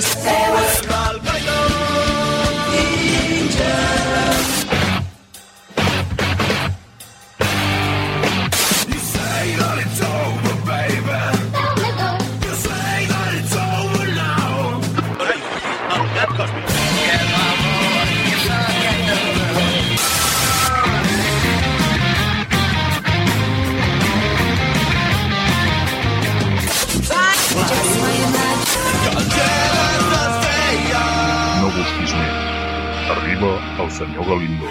Ninjas. No busquis més. Arriba el senyor Galindo.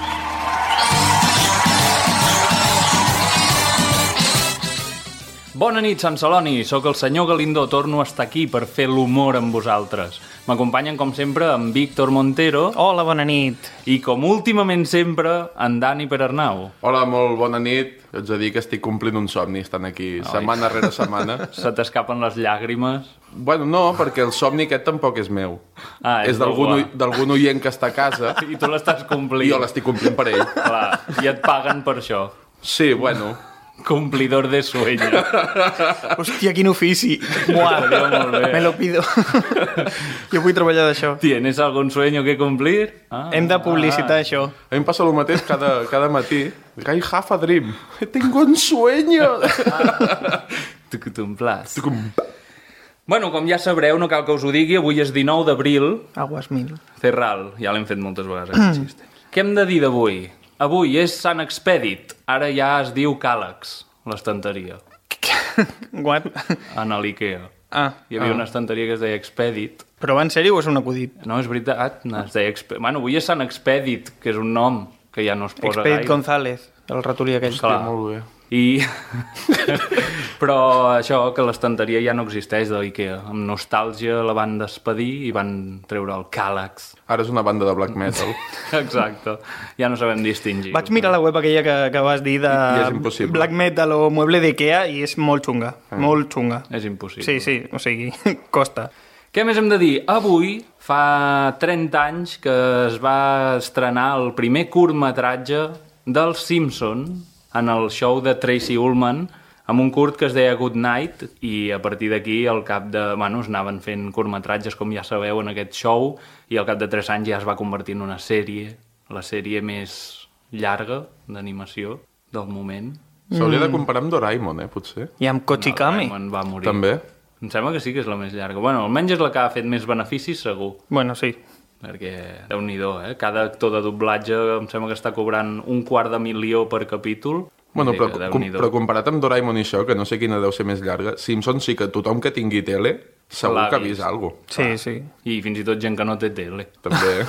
Bona nit, Sant Celoni. Soc el senyor Galindo. Torno a estar aquí per fer l'humor amb vosaltres. M'acompanyen, com sempre, en Víctor Montero. Hola, bona nit. I, com últimament sempre, en Dani Perarnau. Hola, molt bona nit. Haig de dir que estic complint un somni, estant aquí setmana rere setmana. Se t'escapen les llàgrimes. Bueno, no, perquè el somni aquest tampoc és meu. És d'algun oient que està a casa. I tu l'estàs complint. I jo l'estic complint per ell. Clar, i et paguen per això. Sí, bueno. Cumplidor de sueño. Hòstia, quin ofici. Buah, molt bé. Me lo pido. Jo vull treballar d'això. ¿Tienes algún sueño que cumplir? Hem de publicitar això. A mi em passa el mateix cada matí. I have a dream. Tengo un sueño. Tucutumplas. Bueno, com ja sabreu, no cal que us ho digui, avui és 19 d'abril. Aguas mil. Cerral, ja l'hem fet moltes vegades, aquest xiste. Què hem de dir d'avui? Avui és Sant Expedit, ara ja es diu Càlex, l'estanteria. What? En l'Ikea. Hi havia una estanteria que es deia Expedit. Però va en sèrio o és un acudit? No, és veritat, es deia Bueno, avui és Sant Expedit, que és un nom que ja no es posa Expedit gaire. González, el ratolí aquell. Clar. Molt bé. Però això, que l'estanteria ja no existeix de l'Ikea. Amb nostàlgia la van despedir i van treure el Càlex. Ara és una banda de black metal. Exacte. Ja no sabem distingir. Vaig mirar la web aquella que vas dir de I és impossible. black metal o mueble d'Ikea i és molt xunga. Molt xunga. És impossible. Sí, o sigui, costa. Què més hem de dir? Avui fa 30 anys que es va estrenar el primer curtmetratge dels Simpson en el show de Tracy Ullman, amb un curt que es deia Good Night, i a partir d'aquí al cap de... Bueno, es anaven fent curtmetratges, com ja sabeu, en aquest show, i al cap de 3 anys ja es va convertir en una sèrie, la sèrie més llarga d'animació del moment. S'hauria de comparar amb Doraemon, potser. I amb Kochikami. Doraemon va morir. També. Em sembla que sí que és la més llarga. Bueno, almenys és la que ha fet més beneficis, segur. Bueno, sí. Perquè, Déu-n'hi-do, cada actor de doblatge em sembla que està cobrant $250,000 per capítol. Bueno, però comparat amb Doraemon i això, que no sé quina deu ser més llarga, Simpsons sí que tothom que tingui tele segur que ha vist alguna cosa. Sí. I fins i tot gent que no té tele. També.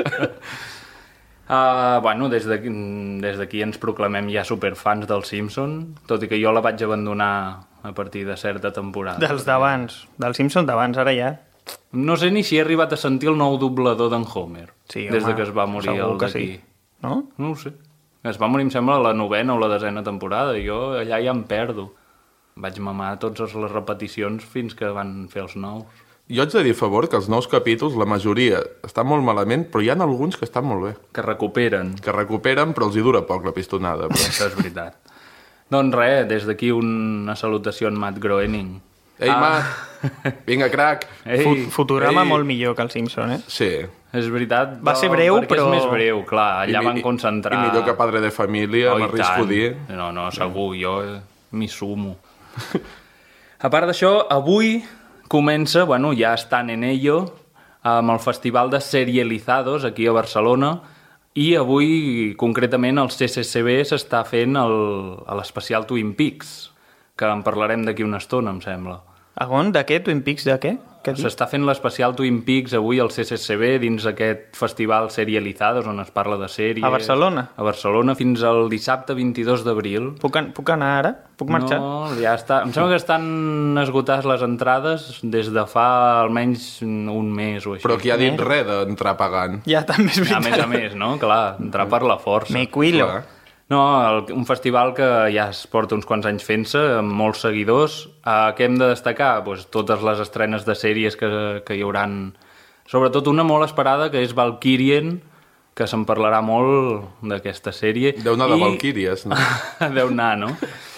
Bueno, des d'aquí ens proclamem ja superfans del Simpson, tot i que jo la vaig abandonar a partir de certa temporada. Dels d'abans. Dels Simpson d'abans, ara ja. No sé ni si he arribat a sentir el nou doblador d'en Homer, Sí, des home, de que es va morir segur el que d'aquí. sí. No? No ho sé. Es va morir, em sembla, a la 9ª o la 10ª temporada, i jo allà ja em perdo. Vaig mamar totes les repeticions fins que van fer els nous. Jo haig de dir a favor que els nous capítols, la majoria, estan molt malament, però hi ha alguns que estan molt bé. Que recuperen. Que recuperen, però els hi dura poc la pistonada. Però... Això és veritat. Doncs res, des d'aquí una salutació a en Matt Groening. Ei, Matt! Vinga, crac! Ei, Futurama molt millor que el Simpson, eh? Sí. és veritat. Va ser breu, perquè però... és més breu, clar, allà van concentrar... I millor que Padre de Família, m'arrisco a dir. No, segur, jo m'hi sumo. A part d'això, avui comença, bueno, ja estan en ello, amb el Festival de Serializados aquí a Barcelona, i avui, concretament, el CCCB s'està fent a l'especial Twin Peaks, que en parlarem d'aquí una estona, em sembla. On? De què? Twin Peaks de què? S'està fent l'especial Twin Peaks avui al CCCB dins aquest festival Serializados on es parla de sèries. A Barcelona? A Barcelona fins al dissabte 22 d'abril. Puc anar ara? Puc marxar? No, ja està. Em sembla que estan esgotades les entrades des de fa almenys un mes o així. Però qui ha dit res d'entrar pagant? Ja, també és veritat. A més, no? Clar, entrar per la força. Me cuilo. Clar. No, un festival que ja es porta uns quants anys fent-se, amb molts seguidors. Què hem de destacar? Pues totes les estrenes de sèries que hi hauran. Sobretot una molt esperada, que és Valkyrien, que se'n parlarà molt d'aquesta sèrie. Deu anar de Valkyries, no? Deu anar, no?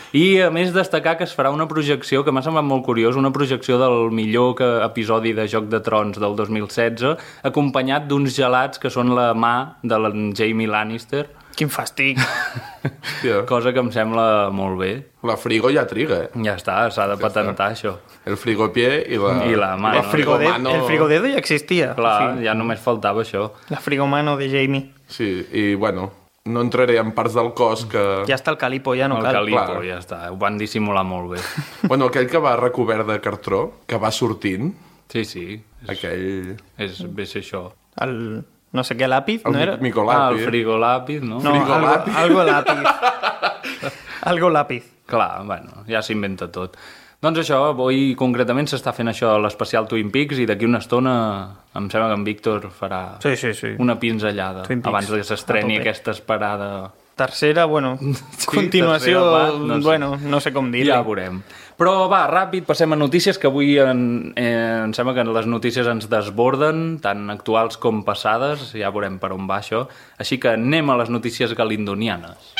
I, a més, destacar que es farà una projecció, que m'ha semblat molt curiós, una projecció del millor episodi de Joc de Trons del 2016, acompanyat d'uns gelats que són la mà de l'en Jaime Lannister. Quin fàstic. Hòstia. Cosa que em sembla molt bé. La frigo ja triga, Ja està, s'ha de patentar això. El frigopié i la mà. El frigodedo ja existia. Clar, ja només faltava això. La frigomano de Jamie. Sí, i bueno, no entraré en parts del cos que... Ja està el calipo, ja no El cal. calipo, clar. ja està. Ho van dissimular molt bé. Bueno, aquell que va recobert de cartró, que va sortint, Sí. aquell... Ve ser això. El no sé què lápiz, El no era? Micolapi. El frigolàpid, no? No, Frigolápiz. algo lápiz. Algo lápiz. Clar, bueno, ja s'inventa tot. Doncs això, avui concretament s'està fent això, l'especial Twin Peaks, i d'aquí una estona em sembla que en Víctor farà Sí. una pinzellada Twin Peaks, abans que s'estreni a tope. aquesta esperada. Tercera, bueno, continuació, tercera part, no sé. bueno, no sé com dir-li. Ja ho veurem. Però va, ràpid, passem a notícies, que avui em sembla que les notícies ens desborden, tant actuals com passades, ja veurem per on va això. Així que anem a les notícies galindonianes.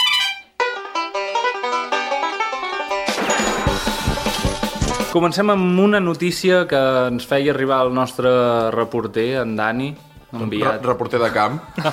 Comencem amb una notícia que ens feia arribar el nostre reporter, en Dani, enviat, Reporter de camp,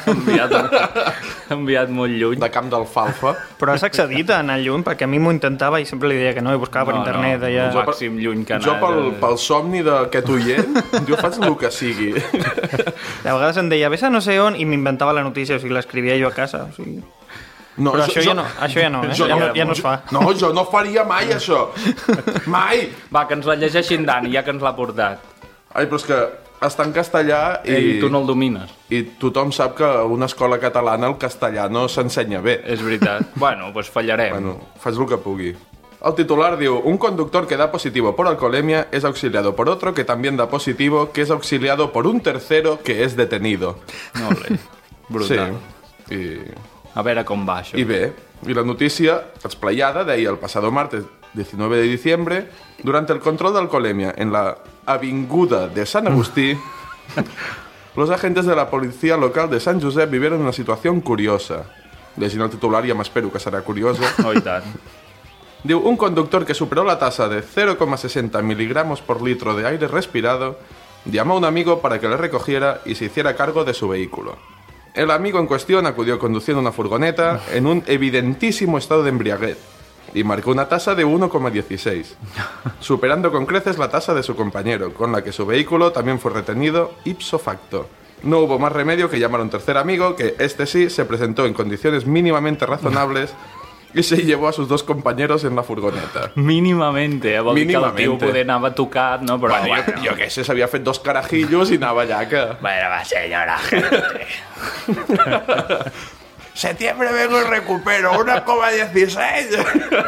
enviat molt lluny. de camp d'alfalfa. Però has accedit a anar lluny, perquè a mi m'ho intentava i sempre li deia que no, i buscava per internet. Deia... el màxim lluny que Jo anar. pel somni d'aquest oient, jo faig el que sigui. De vegades em deia, vés a no sé on, i m'inventava la notícia, o sigui, l'escrivia jo a casa. O sigui... No, Però això ja no, ja no es fa. No, jo no faria mai això. Mai! Va, que ens la llegeixin Dani, ja que ens l'ha portat. Ai, però és que està en castellà I tu no el domines. i tothom sap que a una escola catalana el castellà no s'ensenya bé. És veritat. Bueno, pues fallarem. Bueno, faig el que pugui. El titular diu: un conductor que da positivo por alcoholemia es auxiliado por otro que también da positivo, que es auxiliado por un tercero que es detenido. Molt bé. Brutal. Sí, A veure com va això. y ve. Y la noticia explayada de ahí el pasado martes 19 de diciembre, durante el control de alcoholemia en la avinguda de San Agustí, los agentes de la policía local de Sant Josep vivieron una situación curiosa. Llegint el titular ja m'espero que serà curiosa. Oh, i tant. Diu, un conductor que superó la tasa de 0,60 miligramos por litro de aire respirado llamó a un amigo para que le recogiera y se hiciera cargo de su vehículo. El amigo en cuestión acudió conduciendo una furgoneta en un evidentísimo estado de embriaguez y marcó una tasa de 1,16, superando con creces la tasa de su compañero, con la que su vehículo también fue retenido ipso facto. No hubo más remedio que llamar a un tercer amigo, que este sí se presentó en condiciones mínimamente razonables y se llevó a sus dos compañeros en la furgoneta. Mínimamente, vol dir que el tio Mínimamente. poder anava tocat, no? Però Bueno, jo què sé, s'havia fet dos carajillos i anava allà que... Bueno, va, senyora gente. Septiembre vengo y recupero 1,16.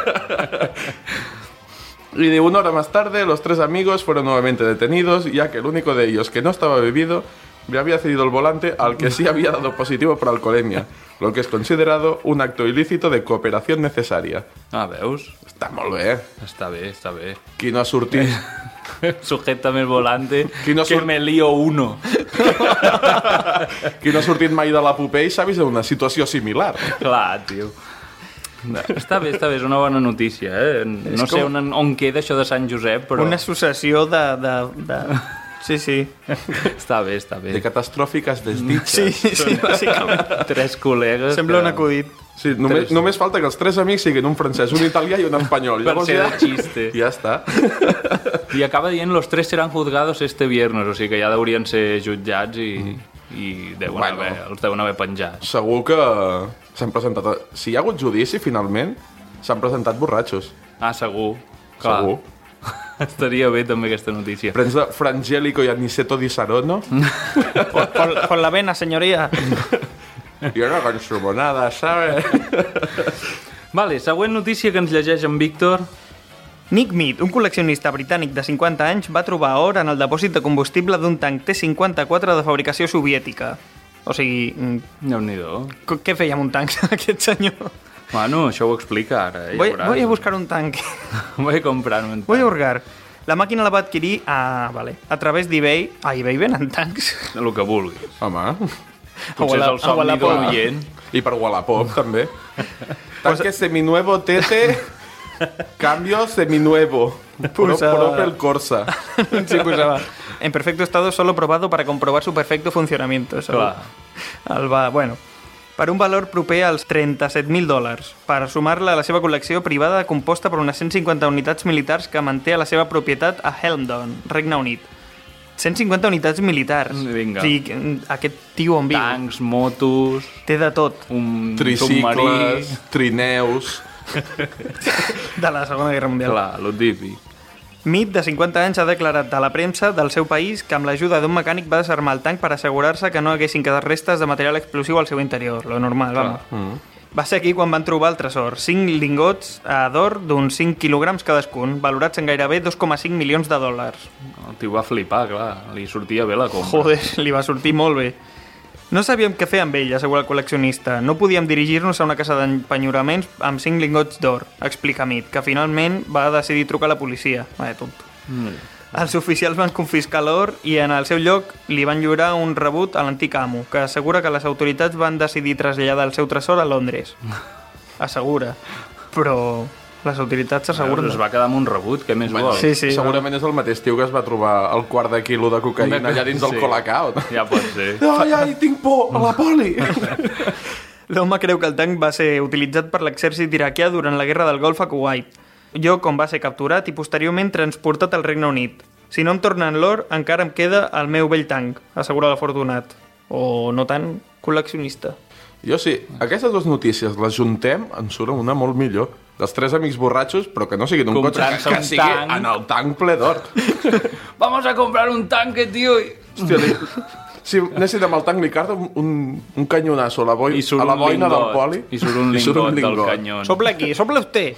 Y de una hora más tarde, los tres amigos fueron nuevamente detenidos, ya que el único de ellos que no estaba bebido le había cedido el volante al que sí había dado positivo por alcoholemia, lo que es considerado un acto ilícito de cooperación necesaria. Ah, veus? Està molt bé. Està bé, està bé. Qui no ha sortit... Sujétame el volante, Qui no que surt- me lío uno. Qui no ha sortit mai de la Popeye s'ha vist en una situació similar. Clar, tio. Està bé, és una bona notícia, eh? No sé on queda això de Sant Josep, però... Una associació de... Sí. Està bé, està bé. De catastròfiques desditxes. Sí, bàsicament. Tres col·legues... Sembla un acudit. Sí, només falta que els tres amics siguin un francès, un italià i un espanyol. Per Llavors ser ja... de xiste. Ja està. I acaba dient los tres seran juzgados este viernes, o sigui que ja deurien ser jutjats i els deuen haver penjat. Segur que s'han presentat... Si hi ha hagut judici, finalment, s'han presentat borratxos. Ah, segur. Clar. Segur. Estaria bé també aquesta notícia. Prens de Frangélico i Aniceto di Sarono. Con la vena, señoría. I una consumonada, ¿sabes? Vale, següent notícia que ens llegeix en Víctor. Nick Mead, un col·leccionista britànic de 50 anys, va trobar or en el depòsit de combustible d'un tanc T-54 de fabricació soviètica. O sigui, Déu-n'hi-do. què feia amb un tanc aquest senyor? Bueno, això ho explica ara. Ja Voy veuràs. a buscar un tanque. Voy a comprar un Voy a hurgar. La màquina la va adquirir a través d'eBay. A eBay venen tancs. El que vulguis. Home. Potser és el somni Wallapop. d'un oient. I per Wallapop, també. Tanque seminuevo, tete... Cambio seminuevo. Opel Corsa. Sí, posava. En perfecto estado, solo probado para comprobar su perfecto funcionamiento. Clar. Bueno, per un valor proper als $37.000, per sumar-la a la seva col·lecció privada composta per unes 150 unitats militars que manté a la seva propietat a Helmdon, Regne Unit. 150 unitats militars. Vinga. O sigui, aquest tio on viu. Tancs, motos... Té de tot. Un Tricicles, submarí... trineus... De la Segona Guerra Mundial. Clar, lo típic. Mead, de 50 anys, ha declarat a la premsa del seu país que amb l'ajuda d'un mecànic va desarmar el tanc per assegurar-se que no haguessin quedat restes de material explosiu al seu interior. Lo normal, vamos. Va ser aquí quan van trobar el tresor. 5 lingots d'or d'uns 5 quilograms cadascun, valorats en gairebé $2,5 milions. El tio va flipar, clar. Li sortia bé la compra. Joder, li va sortir molt bé. No sabíem què fer amb ell, assegura el col·leccionista. No podíem dirigir-nos a una casa d'empenyoraments amb 5 lingots d'or, explica Mead, que finalment va decidir trucar a la policia. Vaya tonto. Els oficials van confiscar l'or i en el seu lloc li van lliurar un rebut a l'antic amo, que assegura que les autoritats van decidir traslladar el seu tresor a Londres. Assegura. Però les autoritats s'asseguren... Es va quedar amb un rebut, què més vol? Sí, sí. Segurament és el mateix tio que es va trobar el quart de quilo de cocaïna allà dins del Colacao. Ja pot ser. Ai, tinc por, a la poli! L'home creu que el tanc va ser utilitzat per l'exèrcit iraquià durant la guerra del Golf a Kuwait, lloc on va ser capturat i posteriorment transportat al Regne Unit. Si no em tornen l'or, encara em queda el meu vell tanc, assegura l'afortunat. O no tant col·leccionista. Jo sí, aquestes dues notícies les juntem, en surt una molt millor. Dels 3 amics borratxos, però que no sigui d'un cotxe, Comprant-se que un sigui tanc. en el tanc ple d'or. Vamos a comprar un tanque, tío. Hòstia, si anéssim amb el tanc Licardo, un canyonasso a la, I surt a la un boina del lingot. poli. I surt un lingot del canyó. Sopla aquí, sopla usted.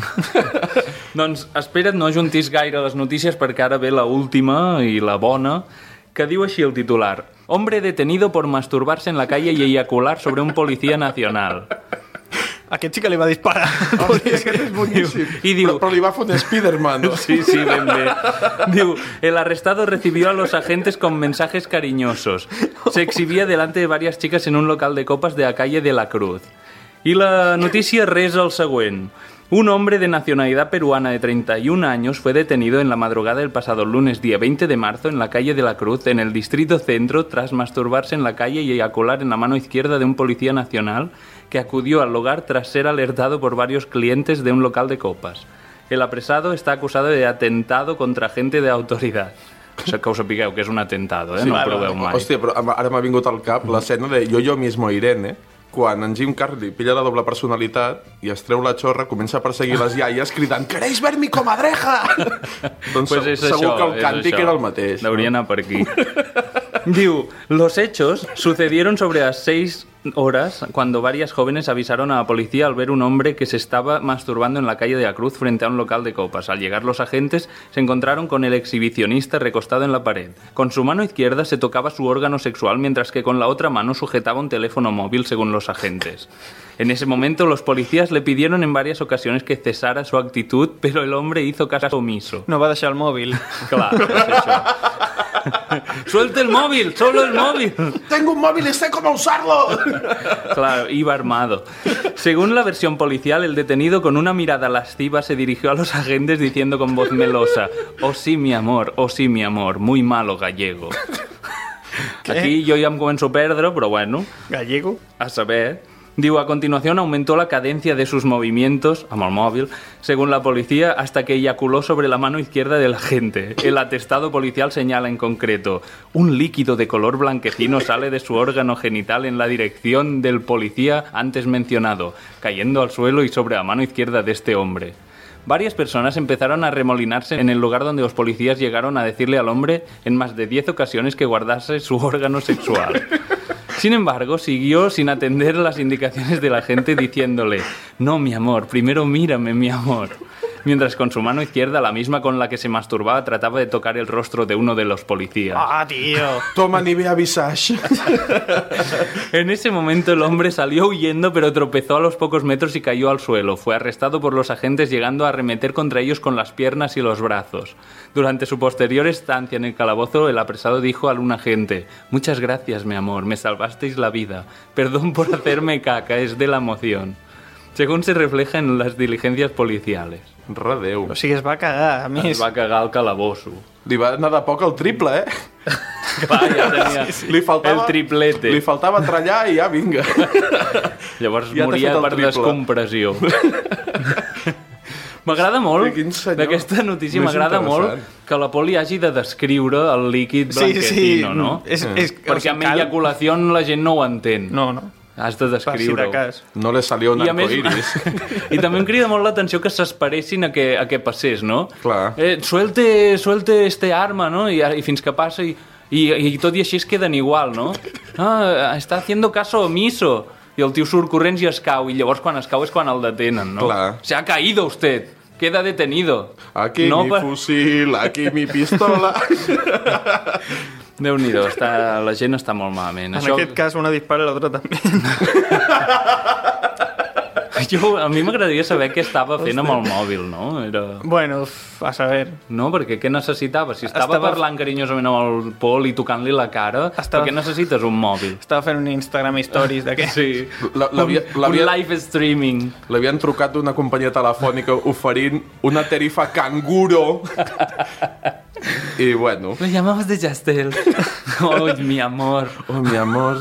Doncs espera't, no juntis gaire les notícies perquè ara ve la última i la bona, que diu així el titular. Hombre detenido por masturbarse en la calle y eyacular sobre un policía nacional. Aquest sí que li va disparar. Hòstia, aquest és boníssim. I diu- Però li va fer un Spiderman. No? Sí, sí, ben bé. Diu, el arrestado recibió a los agentes con mensajes cariñosos. Se exhibía delante de varias chicas en un local de copas de la calle de la Cruz. Y la noticia reza el següent. Un hombre de nacionalidad peruana de 31 años fue detenido en la madrugada del pasado lunes, día 20 de marzo, en la calle de la Cruz, en el distrito centro, tras masturbarse en la calle y eyacular en la mano izquierda de un policía nacional que acudió al lugar tras ser alertado por varios clientes de un local de copas. El apresado está acusado de atentado contra agente de autoridad. O sigui, que us sapigueu que és un atentado, no ho proveu mai. Hòstia, però ara m'ha vingut al cap l'escena de Yo mismo Irene, quan en Jim Carrey pilla la doble personalitat i es treu la xorra, comença a perseguir les iaies cridant «Queréis ver mi comadreja?» Doncs Pues és segur això, que el és càntic això. era el mateix. Hauria anar per aquí. Diu, los hechos sucedieron sobre las 6 horas cuando varias jóvenes avisaron a la policía al ver un hombre que se estaba masturbando en la calle de la Cruz frente a un local de copas. Al llegar los agentes se encontraron con el exhibicionista recostado en la pared. Con su mano izquierda se tocaba su órgano sexual mientras que con la otra mano sujetaba un teléfono móvil, según los agentes. En ese momento los policías le pidieron en varias ocasiones que cesara su actitud, pero el hombre hizo caso omiso. No va deixar el mòbil. Clar, és això. ¡Suelte el móvil! ¡Solo el móvil! Tengo un móvil y sé cómo usarlo. Claro, iba armado. Según la versión policial, el detenido con una mirada lasciva se dirigió a los agentes diciendo con voz melosa: oh sí, mi amor, muy malo gallego. Aquí jo ja em començo a perdre, però bueno, Gallego? a saber... Digo, a continuación aumentó la cadencia de sus movimientos, amb el móvil, según la policía, hasta que eyaculó sobre la mano izquierda del agente. El atestado policial señala en concreto: un líquido de color blanquecino sale de su órgano genital en la dirección del policía antes mencionado, cayendo al suelo y sobre la mano izquierda de este hombre. Varias personas empezaron a remolinarse en el lugar donde los policías llegaron a decirle al hombre en más de 10 ocasiones que guardase su órgano sexual. Sin embargo, siguió sin atender las indicaciones de la gente diciéndole: no, mi amor, primero mírame, mi amor. Mientras con su mano izquierda, la misma con la que se masturbaba, trataba de tocar el rostro de uno de los policías. Ah, tío. Toma Nivea Visage. En ese momento el hombre salió huyendo, pero tropezó a los pocos metros y cayó al suelo. Fue arrestado por los agentes, llegando a arremeter contra ellos con las piernas y los brazos. Durante su posterior estancia en el calabozo, el apresado dijo a un agente: muchas gracias, mi amor, me salvasteis la vida. Perdón por hacerme caca, es de la emoción. Según se refleja en las diligencias policiales. Redeu. O sigui, es va cagar, a Es més. va cagar al calabosso. Li va anar de poc al triple, Clar, ja tenia Li faltava, el triplete. Li faltava trallar i ja, vinga. Llavors Ja t'ha moria fet el per triple. descompressió. M'agrada molt, Quin senyor d'aquesta notícia, més m'agrada molt interessant. que la Poli hagi de descriure el líquid Sí, blanquecino, sí. no? Perquè amb cal- eyaculació la gent no ho entén. No, no. Has de Per si de descriure-ho. cas. No le salió un I a més, arcoiris. i també em crida molt l'atenció que s'esperessin a que passés, no? Clar. Suelte este arma, no? I fins que passa i tot i així es queden igual, no? Ah, està haciendo caso omiso. I el tio surt corrents i es cau, i llavors quan es cau és quan el detenen, no? Clar. Se ha caído usted, queda detenido. Aquí no, mi fusil, aquí mi pistola. Déu-n'hi-do, la gent està molt malament. En aquest cas, una dispara i l'altra també. A mi m'agradaria saber què estava fent amb el mòbil, no? Bueno, a saber. No, perquè què necessitava? Si estava parlant carinyosament amb el Pol i tocant-li la cara, per què necessites un mòbil? Estava fent un Instagram Stories d'aquest. Sí, un live streaming. L'havien trucat d'una companyia telefònica oferint una tarifa canguro. I bueno. Me llamamos de Jastel. Oh, mi amor. Oh, mi amor.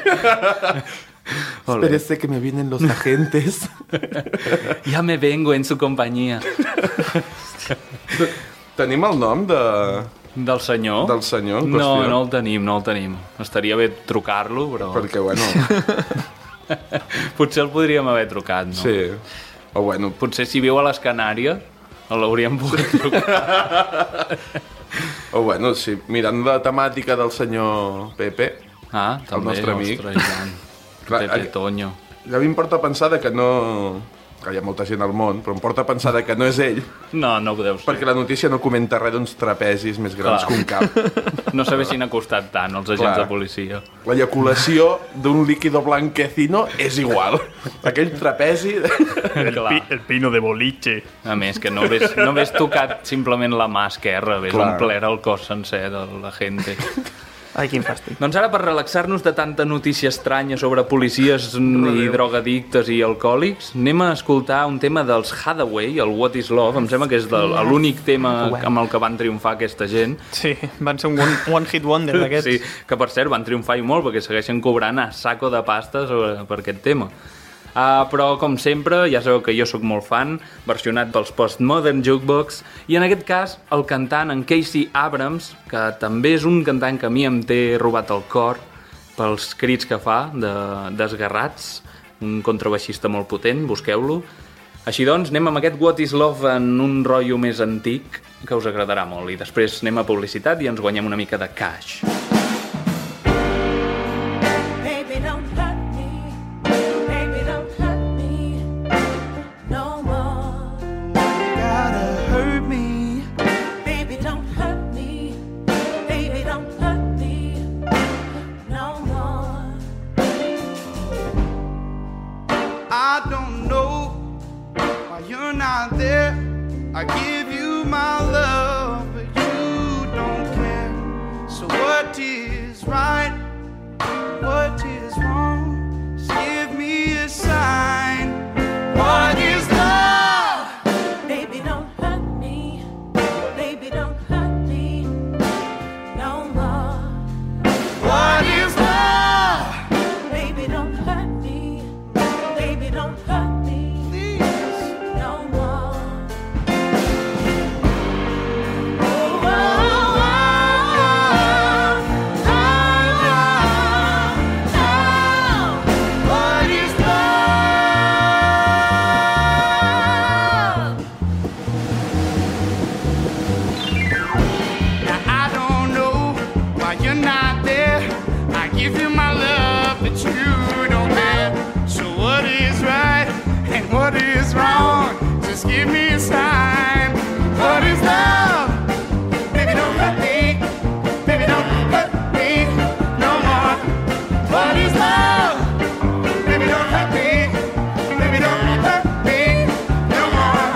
Espérese que me vienen los agentes. Ya me vengo en su compañía. Tenim el nom del senyor? Del senyor en qüestió? No el tenim. Estaria bé trucar-lo, però... Perquè, bueno... Potser el podríem haver trucat, no? Sí. O bueno... Potser si viu a les Canàries l'hauríem pogut trucar. O bueno, sí, mirant la temàtica del senyor Pepe, també, el nostre amic. Pepe Toño. Ja a mi em porta a pensar que no... que hi ha molta gent al món, però em porta a pensar que no és ell. No ho deu ser. Perquè la notícia no comenta res d'uns trapezis més grans que un cap. No s'haguessin acostat tant els agents de policia. L'eyaculació d'un líquido blanquecino és igual. Aquell trapezi... El pino de boliche. A més, que no ves tocat simplement la mà esquerra, ves omplert el cos sencer de la gent. Ai, quin fàstic. Doncs ara, per relaxar-nos de tanta notícia estranya sobre policies i drogadictes i alcohòlics, anem a escoltar un tema dels Hathaway, el What is Love. Em sembla que és l'únic tema amb el que van triomfar aquesta gent. Sí, van ser un one hit wonder d'aquests. Sí, que per cert van triomfar i molt, perquè segueixen cobrant a saco de pasta per aquest tema. Però, com sempre, ja sabeu que jo sóc molt fan, versionat pels Postmodern Jukebox, i en aquest cas el cantant, en Casey Abrams, que també és un cantant que a mi em té robat el cor pels crits que fa, desgarrats, un contrabaixista molt potent, busqueu-lo. Així doncs, anem amb aquest What is Love en un rotllo més antic, que us agradarà molt, i després anem a publicitat i ens guanyem una mica de cash. I give you my love, but you don't care. So what is right? What is wrong? Just give me a sign. What is love? Baby, don't hurt me. Baby, don't hurt me no more. What is love? Baby, don't hurt me. Baby, don't hurt me. Please. No more. What is love? Now I don't know why you're not there. I give you my love, but you don't care. So what is right and what is wrong? Just give me a sign. What is love? Baby, don't hurt me. Baby, don't hurt me no more. What is love? Baby, don't hurt me. Baby, don't hurt me no more.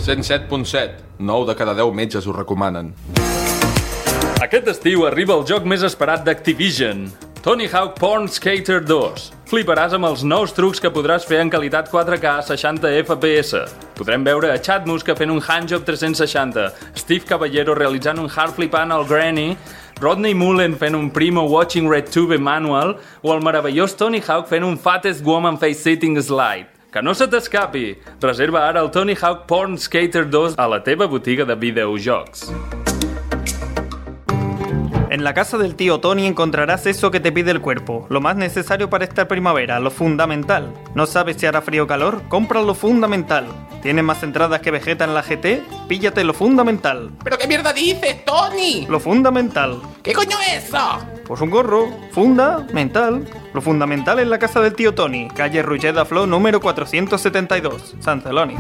107.7. 9 de cada 10 metges ho recomanen. Aquest estiu arriba el joc més esperat d'Activision, Tony Hawk Porn Skater 2. Fliparàs amb els nous trucs que podràs fer en qualitat 4K a 60 FPS. Podrem veure a Chad Muska fent un handjob 360, Steve Caballero realitzant un hard flipant al Granny, Rodney Mullen fent un primo watching RedTube manual o el meravellós Tony Hawk fent un fattest woman face sitting slide. Que no se t'escapi! Reserva ara el Tony Hawk Porn Skater 2 a la teva botiga de videojocs. En la casa del tío Tony encontrarás eso que te pide el cuerpo, lo más necesario para esta primavera, lo fundamental. ¿No sabes si hará frío o calor? Compra lo fundamental. ¿Tienes más entradas que Vegeta en la GT? Píllate lo fundamental. ¿Pero qué mierda dices, Tony? Lo fundamental. ¿Qué coño es eso? Pues un gorro, fundamental. Lo fundamental en la casa del tío Tony, calle Rulleda Flo número 472, Sant Celoni.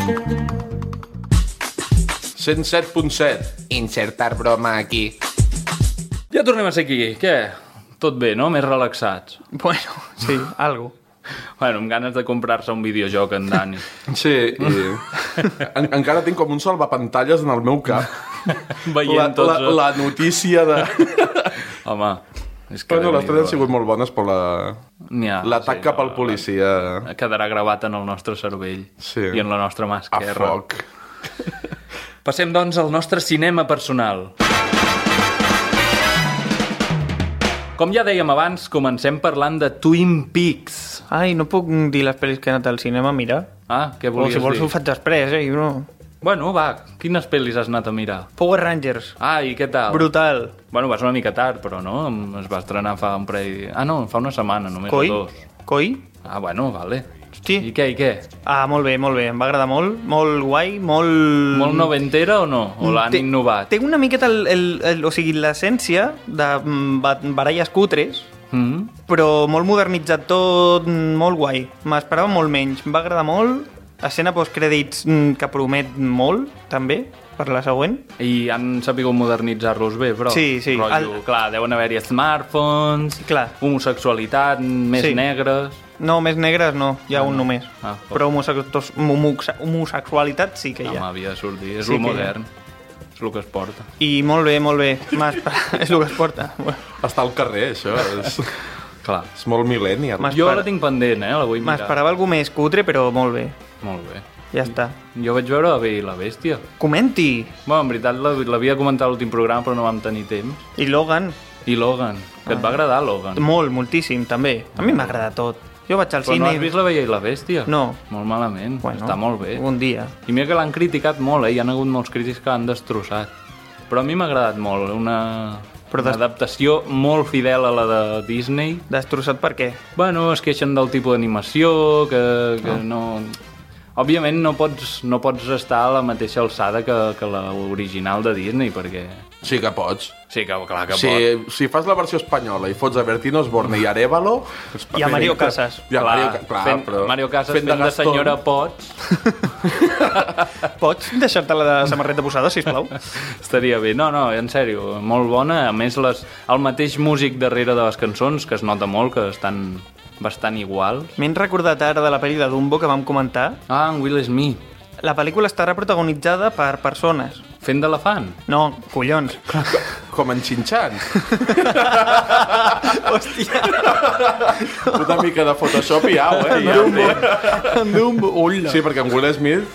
107.7. Insertar broma aquí. Ja tornem a ser aquí. Què? Tot bé, no? Més relaxats. Bueno, sí, algo. Bueno, amb ganes de comprar-se un videojoc, en Dani. Sí, i encara tinc com un salvapantalles en el meu cap. Veient tots... La notícia de... Home, és que... Bueno, les tres han sigut molt bones, però l'atac cap al policia... Quedarà gravat en el nostre cervell. Sí. I en la nostra mà A esquerra. foc. Passem, doncs, al nostre cinema personal. Com ja dèiem abans, comencem parlant de Twin Peaks. Ai, no puc dir les pel·lis que he anat al cinema a mirar? Ah, què O volies si vols dir? ho faig després, no? Bueno, va, quines pel·lis has anat a mirar? Power Rangers. Ah, i què tal? Brutal. Bueno, vas una mica tard, però no? Es va estrenar fa un parell... Ah, no, fa una setmana, només Coi? o dos. Coi? Ah, bueno, vale. Hosti. I què, i què? Ah, molt bé, molt bé. Em va agradar molt. Molt guai, molt... Molt noventera o no? O l'han innovat? Té una miqueta o sigui, l'essència de baralles cutres, però molt modernitzat tot, molt guai. M'esperava molt menys. Em va agradar molt. Escena postcrèdits que promet molt, també, per la següent. I han sapigut modernitzar-los bé, però... Sí, sí. Rotllo, clar, deuen haver-hi smartphones, Clar. homosexualitat, més Sí. negres... No, més negres no, hi ha un només. Ah, Però homosexualitat sí que hi Home, ha. havia de sortir. És Sí el que hi ha. modern. És el que es porta. I molt bé, molt bé. És el que es porta. Està al carrer, això. Clar. És molt millennial. Jo la tinc pendent, la vull mirar. M'esperava algú més cutre, però molt bé. Molt bé. Ja està. Jo vaig veure La Bella i la Bèstia. Comenti! Bueno, en veritat l'havia comentat a l'últim programa, però no vam tenir temps. I Logan. I Logan. Que et va agradar, Logan? Molt, moltíssim, també. A mi m'agrada tot. Jo vaig al Però cine... no has vist La Bella i la Bèstia? No. Molt malament. Bueno, Està molt bé. Un dia. I mira que l'han criticat molt, Hi ha hagut molts crítics que l'han destrossat. Però a mi m'ha agradat molt. Una adaptació molt fidel a la de Disney. Destrossat per què? Bueno, es queixen del tipus d'animació, que no... Òbviament no pots estar a la mateixa alçada que l'original de Disney, perquè... Sí que pots. Sí, que clar que pots. Si fas la versió espanyola i fots a Bertín Osborne i Arévalo... I a Mario Casas. I a Mario, clar, però... Mario Casas fent de Gastón. senyora Pots. Pots deixar-te la samarreta posada, sisplau? Estaria bé. No, en sèrio, molt bona. A més, el mateix músic darrere de les cançons, que es nota molt, que estan bastant iguals. M'he recordat ara de la pel·li de Dumbo que vam comentar. Ah, en Will Smith. La pel·lícula estarà protagonitzada per persones. Fent d'elefant. No, collons. Com en Xinxan. Hòstia. Una mica de Photoshop i au, Dumbo. En Dumbo. Ulla. Sí, perquè en Will Smith...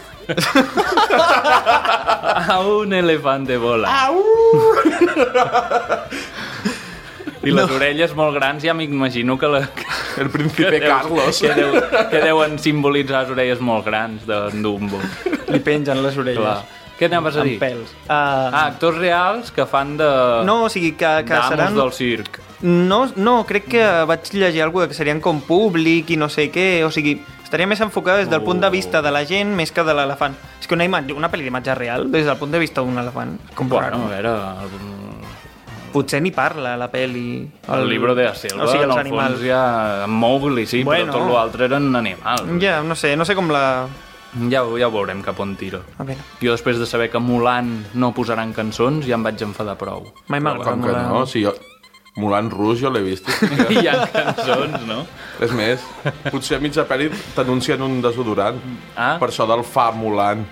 A un elefante vola. I les orelles molt grans, ja m'imagino que El príncipe Carlos. que deuen simbolitzar les orelles molt grans d'en Dumbo. Li pengen les orelles. Clar. Què anaves a dir? Amb pèls. Actors reals que fan de... No, o sigui que d'amos seran... del circ. No, crec que vaig llegir alguna cosa que serien com públic i no sé què, o sigui, estaria més enfocada des del punt de vista de la gent més que de l'elefant. És que una pel·li d'imatge real des del punt de vista d'un elefant. Com Bueno, a raro. veure... Potser ni parla la pel·li. El libro de la selva, o sigui, en els el animals. fons ja... Mowgli, sí, Bueno. però tot l'altre eren animals. Ja, no sé com la... Ja ho veurem cap on tira. A veure, Jo després de saber que Mulan no posaran cançons ja em vaig enfadar prou. mai m'ha Com que no? Si jo... Moulin Rouge jo l'he vist. I hi ha cançons, no? És més, potser a mitja pel·li t'anuncien un desodorant. Ah. Per això del fa Mulan.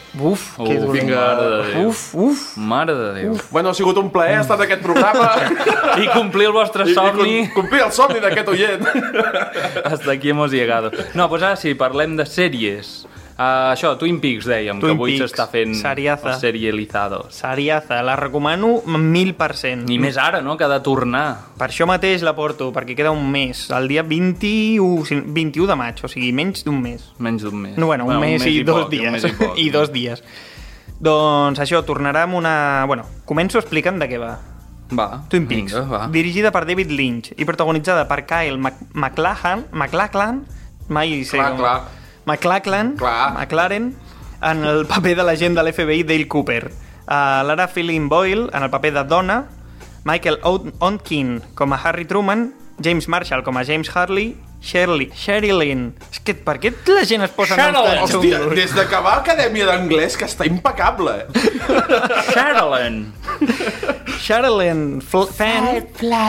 Uf, que dolent. vinga. Mare de Déu. Uf. Mare de Déu. Bueno, ha sigut un plaer estar en aquest programa. I complir el vostre somni. Complir el somni d'aquest oient. Hasta aquí hemos llegado. No, pues ara sí, parlem de sèries. Això, Twin Peaks, dèiem, Twin que avui Peaks, s'està fent seriaza. els serializados. Seriaza, la recomano 1000%. I més ara, no?, que ha de tornar. Per això mateix la porto, perquè queda un mes, el dia 21 de maig, o sigui, menys d'un mes. Menys d'un mes. No, bueno, un mes i dos dies. Un mes i poc. I 2 dies. Doncs això, tornarà amb una... Bueno, començo explicant de què va. Va, Twin Peaks, vinga, va. dirigida per David Lynch i protagonitzada per Kyle MacLachlan, mai sé Clar, com... clar. McLaren, en el paper de l'agent de l'FBI Dale Cooper, Lara Flynn Boyle en el paper de Donna, Michael Ontkin com a Harry Truman, James Marshall com a James Harley, Sherilyn. És que per què la gent es posa noms tan Hòstia, xungos? des que va a Acadèmia d'Anglès, que està impecable. Sherilyn. Sherilyn Fenn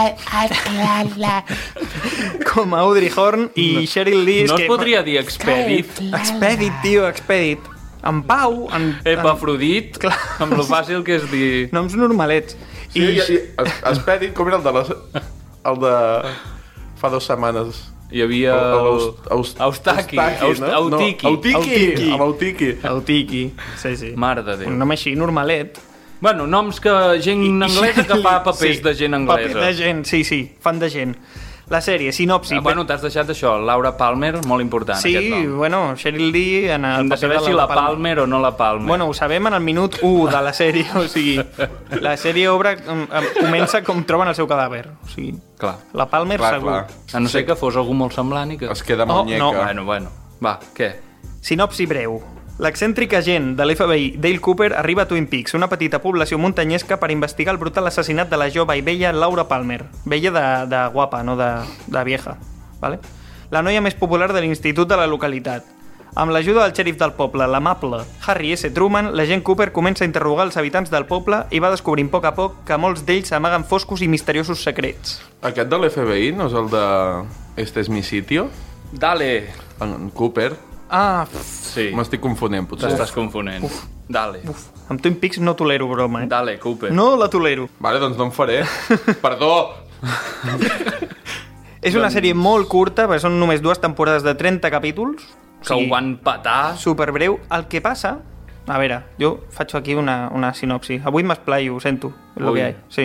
com a Audrey Horne i Cheryl Lee. No es podria dir Expedit? Expedit, tio, Expedit. En Pau, Epafrodit, amb lo fàcil que és dir... Doncs noms normalets. Sí, i Expedit, com era el de el de fa 2 setmanes? Hi havia... Eustaqui. Autiki. Autiki, sí. Mare de Déu. Un nom així, normalet. Bueno, noms que gent anglesa que fa papers de gent anglesa. Paper de gent, sí, fan de gent. La sèrie, sinopsi. Bueno, t'has deixat això, Laura Palmer, molt important, sí, aquest nom. bueno, Cheryl Lee en el Hem de paper saber de si la Palmer o no la Palmer. Bueno, ho sabem en el minut 1 de la sèrie, o sigui, la sèrie obre, comença com troben el seu cadàver, o sigui, Clar. la Palmer segur. A no ser que fos algú molt semblant i que... Es queda muñeca. no. Bueno, va, què? Sinopsi breu. L'excèntric agent de l'FBI Dale Cooper arriba a Twin Peaks, una petita població muntanyesca, per investigar el brutal assassinat de la jove i vella Laura Palmer. Vella de guapa, no de vieja. ¿Vale? La noia més popular de l'institut de la localitat. Amb l'ajuda del xèrif del poble, l'amable Harry S. Truman, l'agent Cooper comença a interrogar els habitants del poble i va descobrint a poc a poc que molts d'ells amaguen foscos i misteriosos secrets. Aquest de l'FBI no és el de Este es mi sitio? Dale! En Cooper? Ah, Sí, M'estic confonent, potser. t'estàs confonent. Dale. amb Twin Peaks no tolero broma, Dale, Cooper. No la tolero. Vale, doncs no en faré. Perdó! És una sèrie molt curta, perquè són només 2 temporades de 30 capítols. Que ho van petar. Superbreu. El que passa... A veure, jo faig aquí una sinopsi. Avui m'esplaio, ho sento. És el Ui. que hi ha. Sí.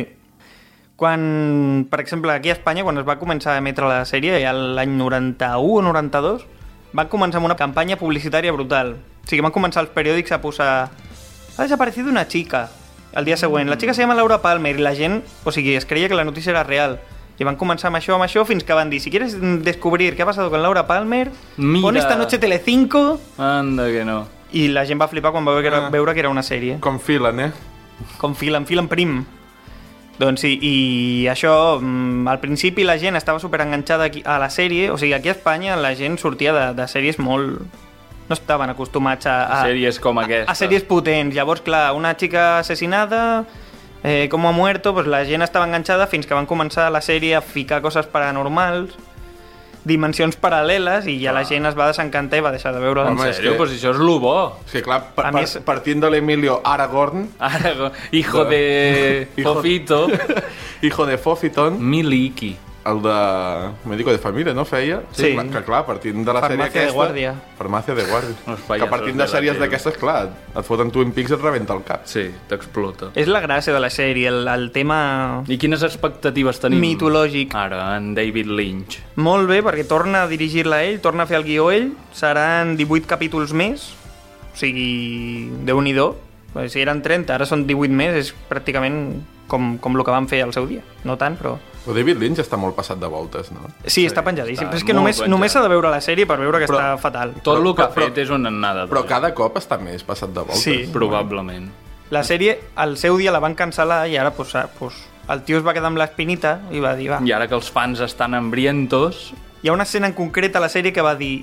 Quan, per exemple, aquí a Espanya, quan es va començar a emetre la sèrie, ja l'any 91 o 92, van començar amb una campanya publicitària brutal. O sigui, van començar els periòdics a posar ha desaparecido una chica. Al dia següent, la chica se llama Laura Palmer, i la gent, o sigui, es creia que la notícia era real. I van començar amb això, fins que van dir, si quieres descubrir qué ha pasado con Laura Palmer, Mira. pon esta noche Telecinco. Anda que no. I la gent va flipar quan va veure que era una sèrie. Com filen, Com filen prim. Doncs sí, i això, al principi la gent estava superenganxada a la sèrie, o sigui, aquí a Espanya la gent sortia de sèries molt... No estaven acostumats a Sèries com aquesta. a sèries potents. Llavors, clar, una xica assassinada, com ha muerto, pues la gent estava enganxada fins que van començar la sèrie a ficar coses paranormals, dimensions paral·leles, i ja la gent es va desencantar i va deixar de veure-la. En Home, és sèrio? que- Pues això és lo bo. És que clar, A més- partint de l'Emilio Aragorn, Ara, hijo de Fofito, hijo de Fofiton, Miliki. el de Médico de Família, no feia? Sí. Que clar, partint de la Farmàcia sèrie aquesta... de guàrdia. Farmàcia de guàrdia. Els Que pallassos partint de de la sèries tele. d'aquestes, clar, et foten Twin Peaks i et rebenta el cap. Sí, t'explota. És la gràcia de la sèrie, el tema I quines expectatives tenim? mitològic. Ara, en David Lynch. Molt bé, perquè torna a dirigir-la ell, torna a fer el guió ell, seran 18 capítols més, o sigui, Déu-n'hi-do. Si eren 30, ara són 18 més, és pràcticament com el que van fer al seu dia. No tant, però... Però David Lynch està molt passat de voltes, no? Sí, està penjadíssim. està Però és que molt només penjat. s'ha de veure la sèrie per veure que Però- està fatal. Tot el que ha però- fet és una annada. Però cada cop està més passat de voltes. Sí. Probablement. La sèrie, al seu dia la van cancel·lar i ara el tio es va quedar amb l'espinita i va dir, va. I ara que els fans estan hambrientos... Hi ha una escena en concret a la sèrie que va dir...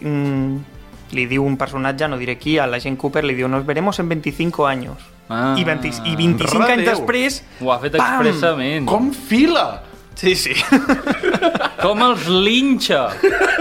li diu un personatge, no diré qui, a l'agent Cooper, li diu, nos veremos en 25 años. Ah. I 25 anys Redeu. després... Ho ha fet pam! expressament. Com fila! Sí, sí. Com els linxa!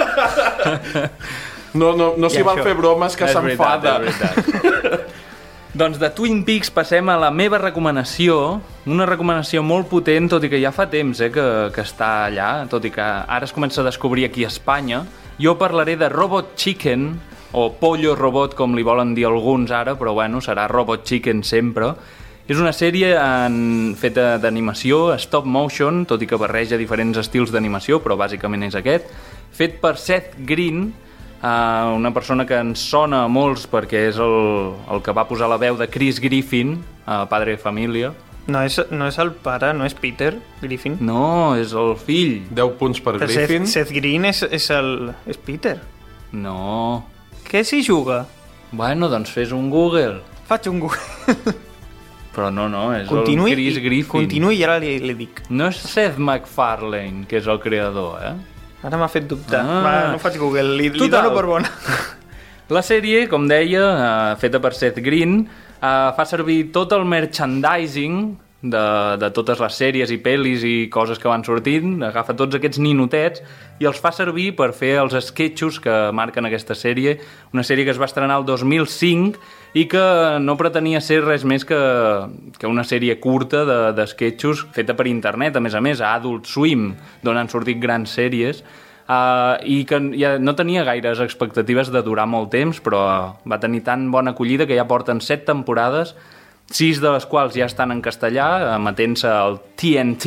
No s'hi I val això. fer bromes que És s'enfada. veritat, és veritat. Doncs de Twin Peaks passem a la meva recomanació, una recomanació molt potent, tot i que ja fa temps que està allà, tot i que ara es comença a descobrir aquí a Espanya. Jo parlaré de Robot Chicken, o Pollo Robot, com li volen dir alguns ara, però bueno, serà Robot Chicken sempre. És una sèrie feta d'animació, stop motion, tot i que barreja diferents estils d'animació, però bàsicament és aquest, fet per Seth Green, una persona que ens sona a molts perquè és el que va posar la veu de Chris Griffin, Padre de Família. No és el pare, no és Peter Griffin? No, és el fill. 10 punts per Però Griffin. Seth Green és Peter. No. Què s'hi juga? Bueno, doncs fes un Google. Faig un Google. Però no, és el Chris Griffin. Continuï i ara li dic. No és Seth MacFarlane, que és el creador, Ara m'ha fet dubtar. Ah. Va, no faig Google, li Total. dono per bona. La sèrie, com deia, feta per Seth Green, fa servir tot el merchandising de totes les sèries i pel·lis i coses que van sortint, agafa tots aquests ninotets i els fa servir per fer els sketchos que marquen aquesta sèrie, una sèrie que es va estrenar el 2005 i que no pretenia ser res més que una sèrie curta de sketchos feta per internet, a més, a Adult Swim, d'on han sortit grans sèries, i que ja no tenia gaires expectatives de durar molt temps, però va tenir tan bona acollida que ja porten 7 temporades, 6 de les quals ja estan en castellà, emetent-se al TNT,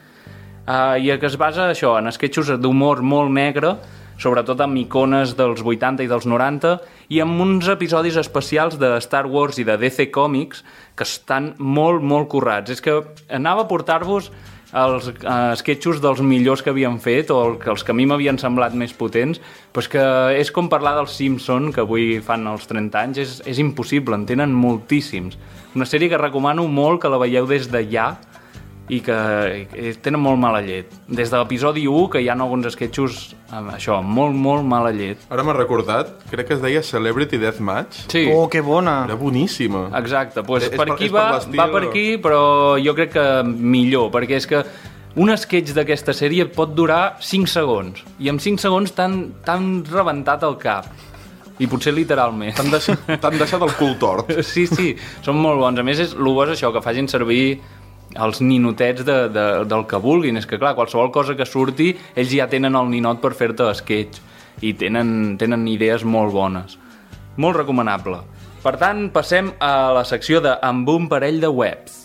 i que es basa això en sketchos d'humor molt negre, sobretot amb icones dels 80 i dels 90, i amb uns episodis especials de Star Wars i de DC Comics que estan molt, molt currats. És que anava a portar-vos els sketchos dels millors que havien fet o els que a mi m'havien semblat més potents, però és que és com parlar dels Simpson, que avui fan els 30 anys, és impossible, en tenen moltíssims. Una sèrie que recomano molt que la veieu des de ja i que tenen molt mala llet. Des de l'episodi 1, que hi ha alguns sketchos això, molt, molt mala llet. Ara m'ha recordat, crec que es deia Celebrity Deathmatch. Sí. Oh, que bona! Era boníssima. Exacte, doncs És per aquí per l'estil. va per aquí, però jo crec que millor, perquè és que un sketch d'aquesta sèrie pot durar 5 segons, i amb 5 segons t'han rebentat el cap. I potser literalment. T'han deixat el cul tort. Sí, són molt bons. A més, el bo és això, que facin servir els ninotets del que vulguin. És que, clar, qualsevol cosa que surti, ells ja tenen el ninot per fer-te sketch. I tenen idees molt bones. Molt recomanable. Per tant, passem a la secció de Amb un parell de webs.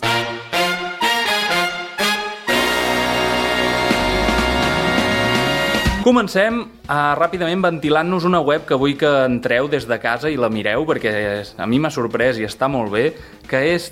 Comencem ràpidament ventilant-nos una web que vull que entreu des de casa i la mireu, perquè a mi m'ha sorprès i està molt bé, que és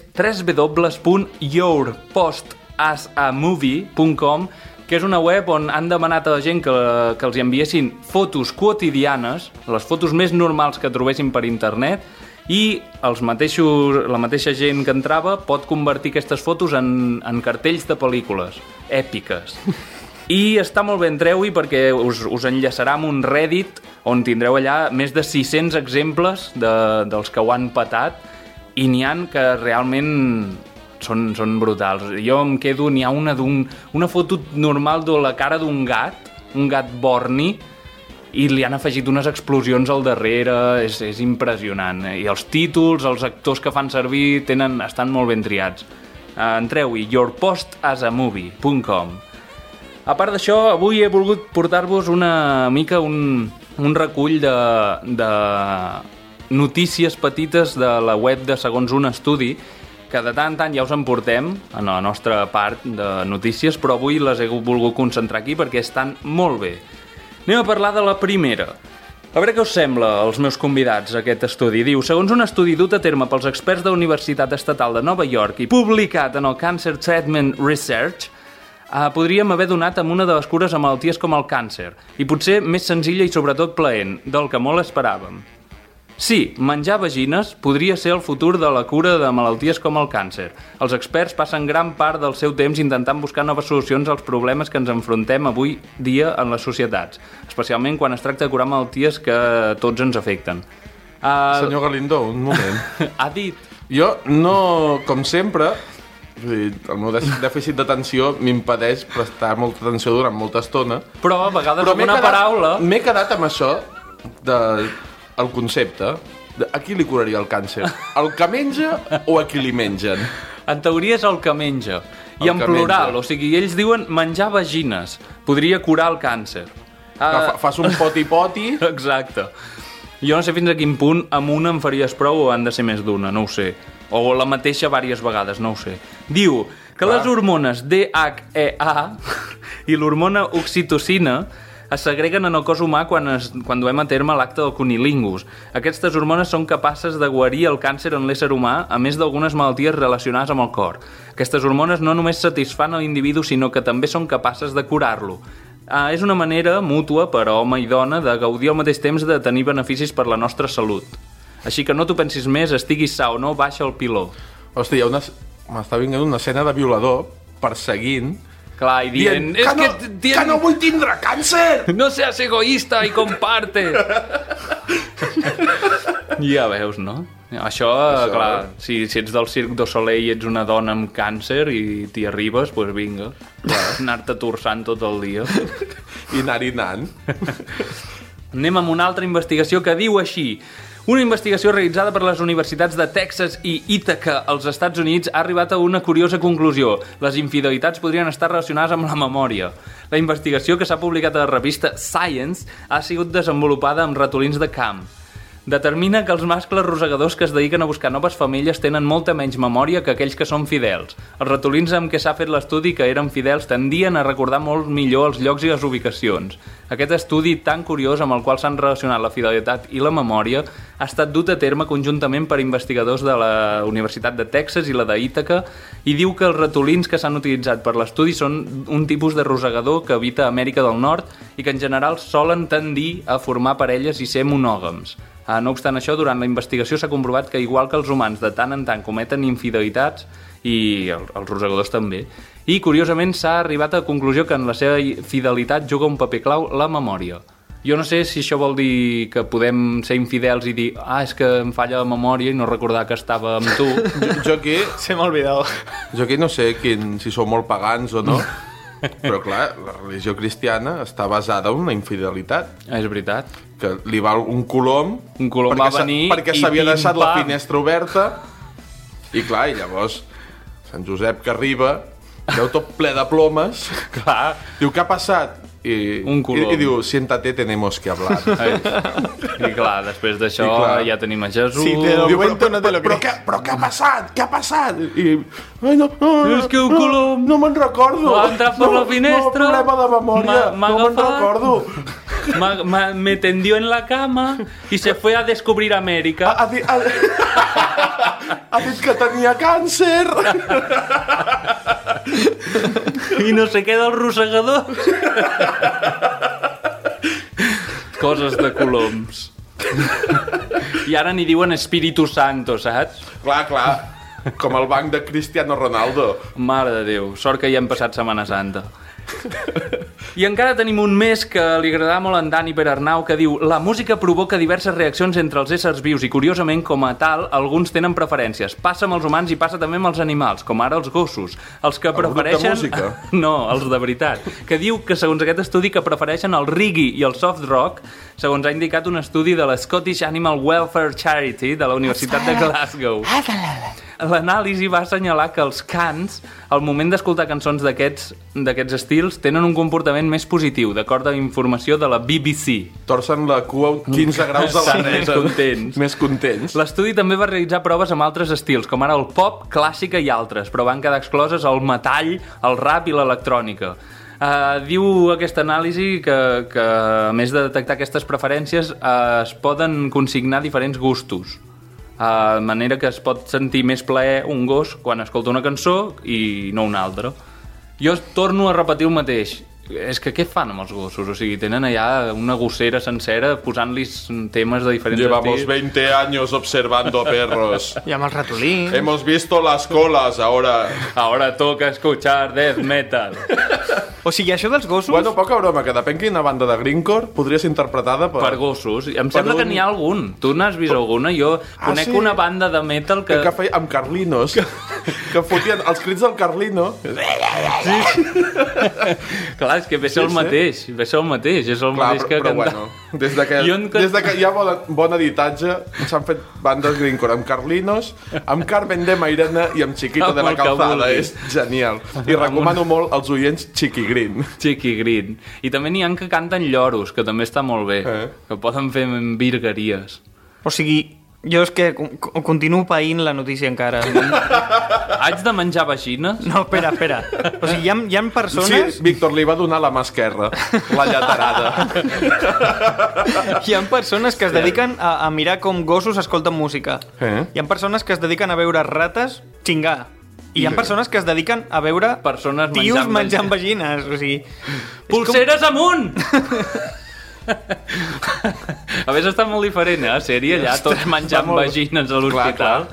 www.yourpostasamovie.com, que és una web on han demanat a la gent que els enviessin fotos quotidianes, les fotos més normals que trobessin per internet, i la mateixa gent que entrava pot convertir aquestes fotos en cartells de pel·lícules èpiques. I està molt bé, entreu-hi perquè us enllaçarà amb un Reddit on tindreu allà més de 600 exemples dels que ho han patat, i n'hi ha que realment són brutals. Jo em quedo, n'hi ha una foto normal de la cara d'un gat borni, i li han afegit unes explosions al darrere, és impressionant. I els títols, els actors que fan servir, estan molt ben triats. Entreu-hi, yourpostasamovie.com. A part d'això, avui he volgut portar-vos una mica un recull de notícies petites de la web de Segons un estudi, que de tant en tant ja us en portem en la nostra part de notícies, però avui les he volgut concentrar aquí perquè estan molt bé. Anem a parlar de la primera. A veure què us sembla, els meus convidats, aquest estudi. Diu, segons un estudi dut a terme pels experts de la Universitat Estatal de Nova York i publicat en el Cancer Treatment Research, podríem haver donat amb una de les cures a malalties com el càncer, i potser més senzilla i sobretot plaent, del que molt esperàvem. Sí, menjar vagines podria ser el futur de la cura de malalties com el càncer. Els experts passen gran part del seu temps intentant buscar noves solucions als problemes que ens enfrontem avui dia en les societats, especialment quan es tracta de curar malalties que tots ens afecten. Senyor Galindo, un moment. Ha dit. Jo no, com sempre, el meu dèficit d'atenció m'impedeix prestar molta atenció durant molta estona. Però a vegades amb una paraula... M'he quedat amb això del concepte A qui li curaria el càncer? Al que menja o a qui li mengen? En teoria és el que menja. I El en que plural, menja. o sigui, ells diuen menjar vagines. Podria curar el càncer. Que fas un poti-poti... Exacte. Jo no sé fins a quin punt amb una en faries prou o han de ser més d'una, no ho sé. O la mateixa diverses vegades, no ho sé. Diu que les hormones DHEA i l'hormona oxitocina es segreguen en el cos humà quan duem a terme l'acte del cunilingus. Aquestes hormones són capaces de guarir el càncer en l'ésser humà, a més d'algunes malalties relacionades amb el cor. Aquestes hormones no només satisfan a l'individu, sinó que també són capaces de curar-lo. És una manera mútua per a home i dona de gaudir al mateix temps de tenir beneficis per la nostra salut. Així que no t'ho pensis més, estiguis sa o no, baixa el piló. Hòstia, m'està vinguent una escena de violador perseguint... Clar, i dient... que no vull tindre càncer! No seas egoísta i comparte! Ja veus, no? Això, clar, si ets del Cirque du Soleil i ets una dona amb càncer i t'hi arribes, doncs vinga, anar-te torçant tot el dia. I anar-hi anant. Anem amb una altra investigació que diu així. Una investigació realitzada per les universitats de Texas i Ítaca als Estats Units ha arribat a una curiosa conclusió. Les infidelitats podrien estar relacionades amb la memòria. La investigació, que s'ha publicat a la revista Science, ha sigut desenvolupada amb ratolins de camp. Determina que els mascles rosegadors que es dediquen a buscar noves femelles tenen molta menys memòria que aquells que són fidels. Els ratolins amb què s'ha fet l'estudi que eren fidels tendien a recordar molt millor els llocs i les ubicacions. Aquest estudi tan curiós amb el qual s'han relacionat la fidelitat i la memòria ha estat dut a terme conjuntament per investigadors de la Universitat de Texas i la d'Ítaca i diu que els ratolins que s'han utilitzat per l'estudi són un tipus de rosegador que habita a Amèrica del Nord i que en general solen tendir a formar parelles i ser monògams. No obstant això, durant la investigació s'ha comprovat que igual que els humans de tant en tant cometen infidelitats i els rosegadors també. I curiosament s'ha arribat a la conclusió que en la seva fidelitat juga un paper clau la memòria. Jo no sé si això vol dir que podem ser infidels i dir és que em falla la memòria i no recordar que estava amb tu. Jo aquí... Se m'ha olvidado. Jo aquí no sé si sou molt pagans o no, però clar, la religió cristiana està basada en una infidelitat. És veritat. Que li va un colom... Un colom va venir perquè i s'havia deixat la pim-pam. finestra oberta i clar, i llavors Sant Josep que arriba, veu tot ple de plomes, Clar. diu, què ha passat? Un colom. I diu, siéntate, tenemos que hablar. I clar, després d'això I clar. ja tenim a Jesús. Sí, te lo Diu, cuento, no te lo però, crees. però què ha passat? Què ha passat? I, ai, no, És que un colom no me'n recordo. va entrar per la finestra. No, problema de memòria, M'ha no me'n agafat. recordo. Me tendió en la cama y se fue a descubrir América. Ha dit que tenia càncer. I no se queda el rosegador. Coses de coloms. I ara n'hi diuen Espíritu Santo, saps? Clar, com el banc de Cristiano Ronaldo. Mare de Déu, sort que ja hem passat Setmana Santa. I encara tenim un més que li agradava molt a en Dani Perarnau, que diu: la música provoca diverses reaccions entre els éssers vius i, curiosament, com a tal, alguns tenen preferències. Passa amb els humans i passa també amb els animals, com ara els gossos. Els que prefereixen... grup de música? No, els de veritat. Que diu que, segons aquest estudi, que prefereixen el reggae i el soft rock, segons ha indicat un estudi de la Scottish Animal Welfare Charity de la Universitat de Glasgow. L'anàlisi va assenyalar que els cans, al moment d'escoltar cançons d'aquests estils, tenen un comportament més positiu, d'acord amb informació de la BBC. Torcen la cua 15 graus de Estan la més contents. Més contents. L'estudi també va realitzar proves amb altres estils, com ara el pop, clàssica i altres, però van quedar excloses el metall, el rap i l'electrònica. Diu aquesta anàlisi que a més de detectar aquestes preferències es poden consignar diferents gustos, de manera que es pot sentir més plaer un gos quan escolta una cançó i no una altra. Jo torno a repetir el mateix. És que què fan amb els gossos? O sigui, tenen allà una gossera sencera posant-los temes de diferents Llevamos estils. 20 años observando perros. I amb els ratolins. Hemos visto las colas, ahora... Ahora toca escuchar death metal. O sigui, això dels gossos... Bueno, poca broma, que depèn quina banda de greencore podria ser interpretada per... Per gossos. Em sembla que n'hi ha algun. Tu n'has vist alguna? Jo conec sí? una banda de metal que... Que feia amb Carlinos. que fotien els crits del Carlino. Clar, és que ve ser el mateix, és el mateix que però cantar. bueno, des de que hi ha bon editatge s'han fet bandes greencore amb Carlinos, amb Carmen de Mairena i amb Chiquito de la Amb el que Calzada. vulguis. És genial. I recomano molt als oients Chiqui Green. Chiqui Green. I també n'hi ha que canten lloros, que també està molt bé, que poden fer virgueries. O sigui, jo és que continuo païnt la notícia encara. Haig de menjar vagines? No, espera. O sigui, hi ha persones... Sí, Víctor li va donar la mà esquerra, la llaterada. Hi ha persones que es dediquen a mirar com gossos escolten música. Hi ha persones que es dediquen a veure rates xingar. I hi ha persones que es dediquen a veure Persones tios menjant menjant vagines. O sigui, Polseres amunt! Hauria estat molt diferent, sèrie allà, tots menjant vagines a l'hospital.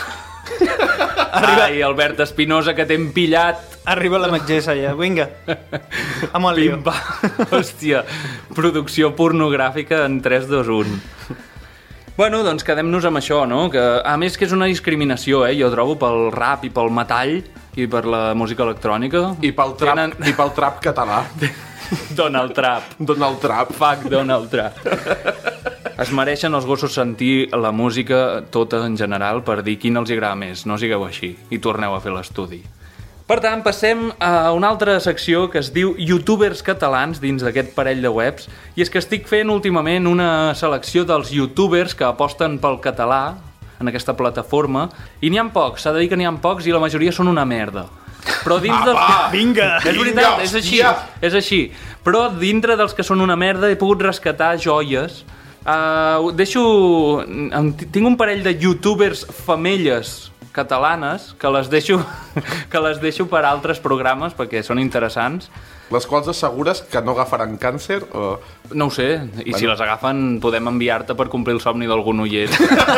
Ai, Albert Espinosa, que t'he empillat. arriba la metgessa ja, vinga. Amb el lío. Pimpa. Hòstia, producció pornogràfica en 3, 2, 1. Bueno, doncs quedem-nos amb això, no? Que, a més que és una discriminació, jo trobo, pel rap i pel metall i per la música electrònica. I pel trap català. Donald Trump. Donald Trump. Fuck Donald Trump. Es mereixen els gossos sentir la música tota en general per dir quina els agrada més. No sigueu així i torneu a fer l'estudi. Per tant, passem a una altra secció que es diu Youtubers catalans dins d'aquest parell de webs, i és que estic fent últimament una selecció dels youtubers que aposten pel català en aquesta plataforma, i n'hi ha pocs, s'ha de dir que n'hi ha pocs i la majoria són una merda. Però dins dels... Vinga! És veritat, és així, és així. Però dintre dels que són una merda he pogut rescatar joies. Tinc un parell de youtubers femelles catalanes que les deixo per altres programes perquè són interessants. Les quals assegures que no agafaran càncer o... No ho sé, i si les agafen podem enviar-te per complir el somni d'algun oient.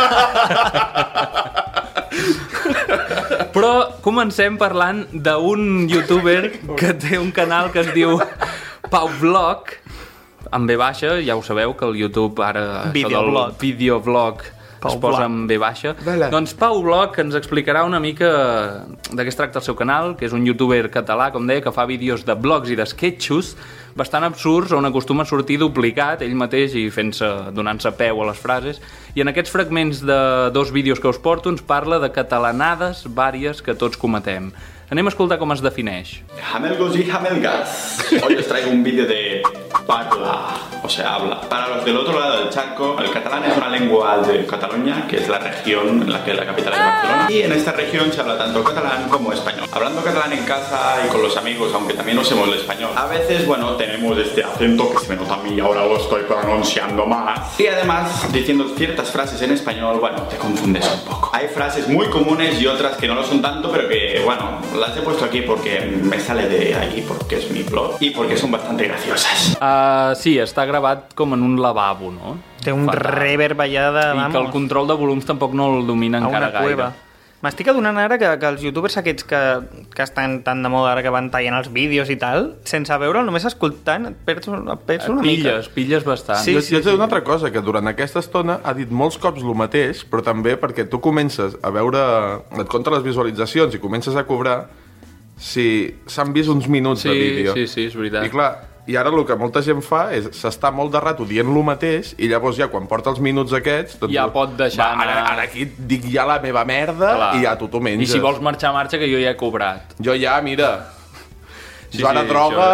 Però comencem parlant d'un youtuber que té un canal que es diu Pau Vlog, amb V baixa, ja ho sabeu que el YouTube ara... Videoblog es posa amb V baixa. Doncs Pau Vlog ens explicarà una mica de què es tracta el seu canal, que és un youtuber català, com deia, que fa vídeos de blogs i d'esquetxos bastant absurds, on acostuma a sortir duplicat ell mateix i donant-se peu a les frases. I en aquests fragments de 2 vídeos que us porto ens parla de catalanades vàries que tots cometem. Anem a escoltar com es defineix. Jamelgos y jamelgas. Hoy os traigo un vídeo de parla, o sea, habla. Para los del otro lado del charco, el catalán es una lengua de Cataluña, que es la región en la que la capital es Barcelona. Y en esta región se habla tanto catalán como español. Hablando catalán en casa y con los amigos, aunque también usemos el español. A veces, bueno, tenemos este acento que se me nota a mí, ahora lo estoy pronunciando más. Y además, diciendo ciertas frases en español, bueno, te confundes un poco. Hay frases muy comunes y otras que no lo son tanto, pero que, bueno, las he puesto aquí porque me sale de ahí, porque es mi blog y porque son bastante graciosas. Sí, està gravat com en un lavabo, no? Té un reverb allà de... I que el control de volums tampoc no el domina encara gaire. M'estic adonant ara que els youtubers aquests que estan tan de moda ara, que van tallant els vídeos i tal, sense veure'l, només escoltant, perds una mica. Pilles bastant. Sí, jo t'he dit una altra cosa, que durant aquesta estona ha dit molts cops el mateix, però també perquè tu comences a veure, et compta les visualitzacions i comences a cobrar si s'han vist uns minuts de vídeo. Sí, és veritat. I clar, i ara el que molta gent fa és s'està molt de rato dient lo mateix i llavors ja quan porta els minuts aquests doncs ja pot deixar anar... Ara aquí dic ja la meva merda. Clar. I ja tu t'ho menges. I si vols marxar, que jo ja he cobrat. Jo ja, mira, Joana Droga...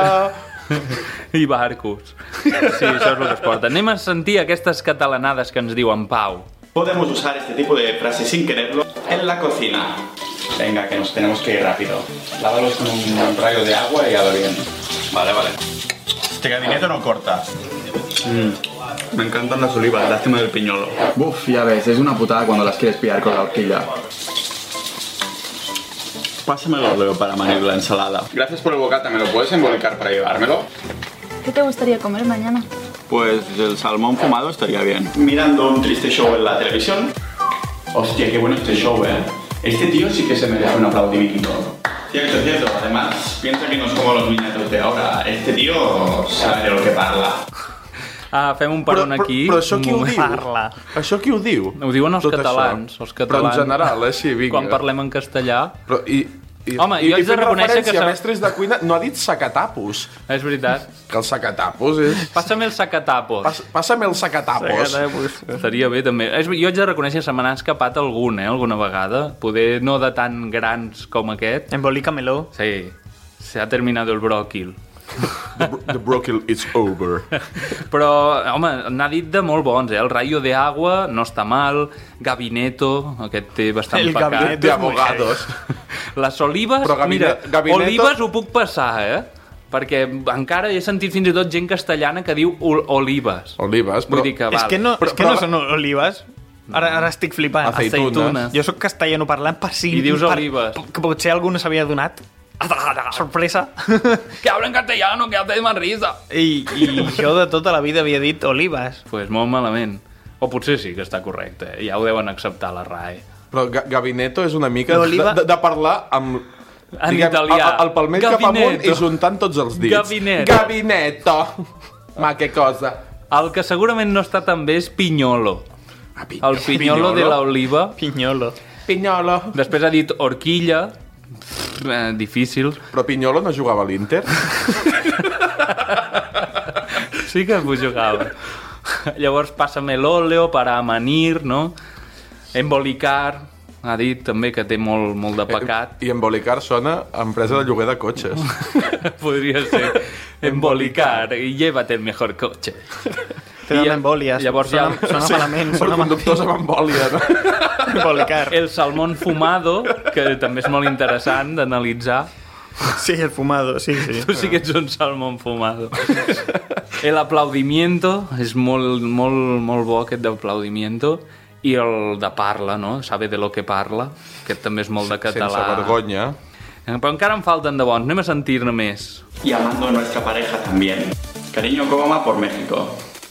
I barcos. Sí, això és el que es porta. Anem a sentir aquestes catalanades que ens diu en Pau. Podemos usar este tipo de frases sin quererlo en la cocina. Venga, que nos tenemos que ir rápido. Lávalos con un rayo de agua y a lo bien. Vale. Este gabinete no corta. Me encantan las olivas, lástima del piñolo. Uf, ya ves, es una putada cuando las quieres pillar con la horquilla. Pásamelo luego para añadir la ensalada. Gracias por el bocata, ¿me lo puedes embolicar para llevármelo? ¿Qué te gustaría comer mañana? Pues el salmón fumado estaría bien. Mirando un triste show en la televisión. Hostia, qué bueno este show, Este tío sí que se merece un aplaudimiento. Cierto. Además, piensa que no es como los niñatos de ahora. Este tío sabe de lo que parla. Fem un peron aquí. Però això qui ho diu? Parla. Això qui ho diu? Ho diuen els Tot catalans. això. Els catalans. Però en general, així, vinga. Quan parlem en castellà... Però, Home, jo haig de fent reconèixer referència que... a mestres de cuina no ha dit sacatapos. És veritat. Que el sacatapos és... Pásame el sacatapos. Pásame el sacatapos. Estaria bé, també. Jo haig de reconèixer que se me n'ha escapat algun, alguna vegada. Poder no de tan grans com aquest. Embolícamelo. Sí. Se ha terminado el bròquil. The broccoli is over. Però, home, n'ha dit de molt bons, El rayo de agua no està mal. Gabineto, aquest té bastant El pecat. gabineto De abogados. Les olives, mira, olives ho puc passar, perquè encara he sentit fins i tot gent castellana que diu olives. Olives, però... Vull dir que val. És que no són olives. Ara estic flipant. Aceitunes. Jo sóc castellano parlant per si... I dius olives. Que potser algú no s'havia donat. Sorpresa. Que habla en castellano, que hace más risa. I jo de tota la vida havia dit olives. Pues molt malament. O potser sí que està correcte, Ja ho deuen acceptar la RAE. Però gabineto és una mica L'oliva- de parlar amb... En italià. El palmell cap amunt Gabineto. i juntant tots els dits. Gabineto. Gabineto. Ma, que cosa. El que segurament no està tan bé és pinyolo. El pinyolo de l'oliva. Pinyolo. Pinyolo. Després ha dit horquilla. Difícil. Però Pinyolo no jugava a l'Inter? Sí que ho jugava. Llavors, pásame el óleo para amanir, no? Embolicar. Ha dit també que té molt de pecat. I embolicar sona a empresa de lloguer de cotxes. Podria ser embolicar i llévate el mejor coche. Tenen embòlies. Llavors sona malament. Per conductors amb embòlia, no? Embolicar. El salmón fumado, que també és molt interessant d'analitzar. Sí, el fumado, sí. Tu sí que ets un salmón fumado. El aplaudimiento, és molt bo aquest d'aplaudimiento. I el de parla, no? Sabe de lo que parla. Aquest també és molt de català. Sense vergonya. Però encara em falten de bons. Anem a sentir-ne més. Y amando a nuestra pareja también. Cariño, ¿cómo va por México?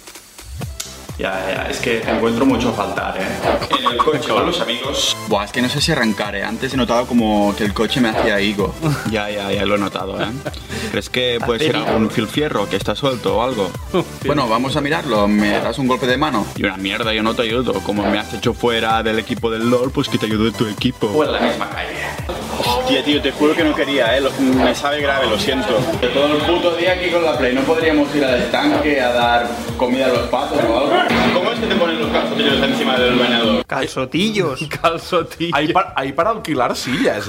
Ya, es que te encuentro mucho a faltar, En el coche con los amigos. Buah, es que no sé si arrancar, Antes he notado como que el coche me hacía higo. Ya lo he notado, ¿Crees que puede ser algún filfierro que está suelto o algo? Bueno, vamos a mirarlo. ¿Me das un golpe de mano? Y una mierda, yo no te ayudo. Como me has hecho fuera del equipo del LOL, pues que te ayudo de tu equipo. O en la misma calle. Hostia, tío, te juro que no quería, Me sabe grave, lo siento. De todo el puto día aquí con la Play, ¿no podríamos ir al estanque a dar comida a los patos o algo? ¿Cómo es que te ponen los calzotillos encima del bañador? Calzotillos. Calzotillos. Ahí para alquilar sillas,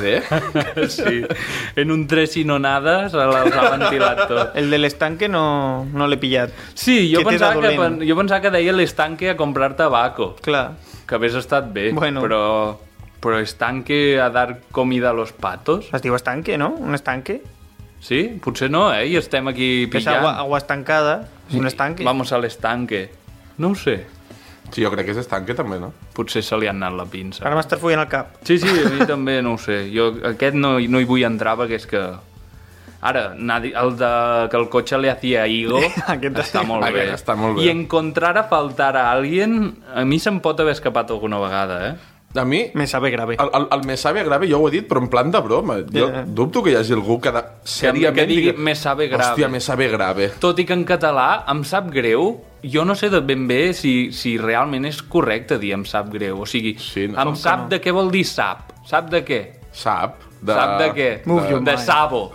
Sí. En un tres i no nades els ha ventilat tot. El de l'estanque no l'he pillat. Sí, jo Que t'era pensava dolent. que deia l'estanque a comprar tabaco. Clar. Que hagués estat bé, Bueno. però estanque a dar comida a los patos? Es diu estanque, no? Un estanque? Sí? Potser no, I estem aquí Que és pillant. agua estancada. És un estanque. Vamos al estanque. No ho sé. Sí, jo crec que és estanque també, no? Potser se li ha anat la pinça. Ara m'estàs follant el cap. Sí, a mi també no ho sé. Jo aquest no hi vull entrar perquè és que... Ara, el de que el cotxe le hacía higo està molt bé. Està molt bé. I encontrar a faltar a alguien, a mi se'm pot haver escapat alguna vegada, A mi... Me sabe grave. El me sabe grave jo ho he dit, però en plan de broma. Jo dubto que hi hagi algú que seriament que digui me sabe grave. Hòstia, me sabe grave. Tot i que en català em sap greu, jo no sé ben bé si realment és correcte dir em sap greu. O sigui, Sí, no, em sap de què vol dir sap. Sap de què? Sap Sap de què? De sabo.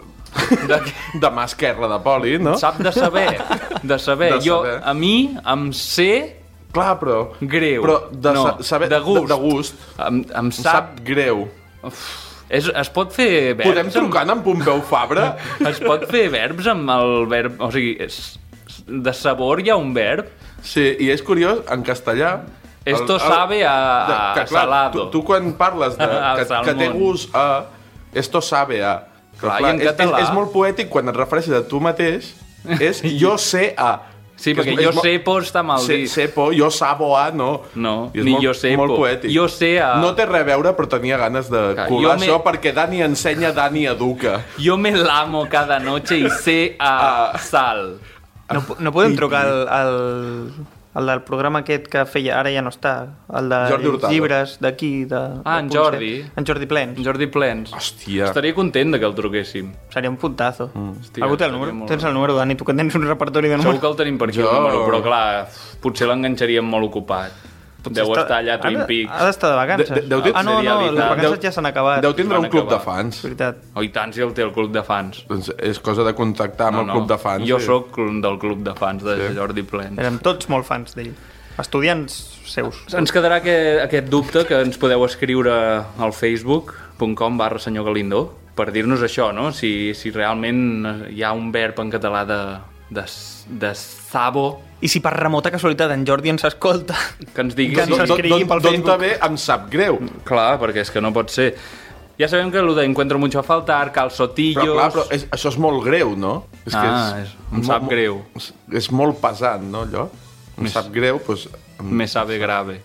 De mà esquerra de poli, no? Sap de saber. De saber. De Jo, saber. a mi, em sé Clar, però... greu. Però saber, de gust. De gust. Em Em sap greu. Es pot fer verbs... Podem trucar amb Pompeu Fabra? Es pot fer verbs amb el verb... O sigui, de sabor hi ha un verb. Sí, i és curiós, en castellà... Esto sabe a que, clar, salado. Tu quan parles de, A que té salmón. gust a... Esto sabe a... Clar, i en català... és molt poètic quan et refereixes a tu mateix. És jo sé a... Sí, perquè jo sepo està mal dit. Sepo, jo sabo a, no. No, I és ni molt, jo sepo. molt poètic. Jo sé a... No té res a veure, però tenia ganes de Clar, colar jo això perquè Dani ensenya, Dani educa. Jo me lamo cada noche i sé a sal. No podem trucar al El del programa aquest que feia, ara ja no està, el de Jordi Hurtado. llibres d'aquí, En Jordi. En Jordi Plens. Jordi Plens. Hòstia. Estaria content de que el truquéssim. Seria un puntazo. Hòstia, Algú té el estaria número? molt Tens bé. el número, Dani? Tu que tens un repertori de Segur números. que el tenim per aquí, el número, però clar, potser l'enganxaríem molt ocupat. Deu estar allà a Twin Peaks. Ha d'estar de vacances. Deu Ah, no, seria les vital. vacances ja s'han acabat. Deu tindre Van un club de acabar. fans. Veritat. Oh, i tant, si el té el club de fans. Doncs és cosa de contactar amb el club de fans. Jo sóc del club de fans de Jordi Plens. Érem tots molt fans d'ell. Estudiants seus. Ens quedarà aquest dubte que ens podeu escriure al facebook.com/senyor Galindo per dir-nos això, no? Si realment hi ha un verb en català de sabo. I si per remota casualitat en Jordi ens escolta, Que ens digui... que ens escrigui pel D'on Facebook. ve em sap greu. Clar, perquè és que no pot ser. Ja sabem que el de encuentro mucho a faltar, calzotillos... Però clar, això és molt greu, no? Em sap greu. És molt pesant, no, allò? Em sap greu, doncs... Me sabe grave.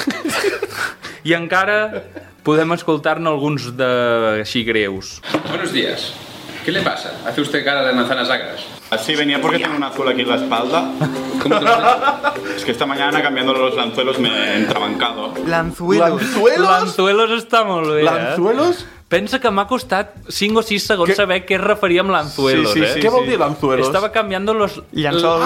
I encara podem escoltar-ne alguns de així greus. Buenos días. ¿Qué le pasa? ¿Hace usted cara de manzanas agras? Así venía porque tengo un azul aquí en la espalda. ¿Cómo te lo has hecho? Es que esta mañana cambiando los lanzuelos me he entrabancado. Lanzuelos. Lanzuelos està molt bé, Lanzuelos? Pensa que m'ha costat 5 o 6 segons saber què es referia amb lanzuelos, Sí. Què vol dir lanzuelos? Estava canviando los... Llençols.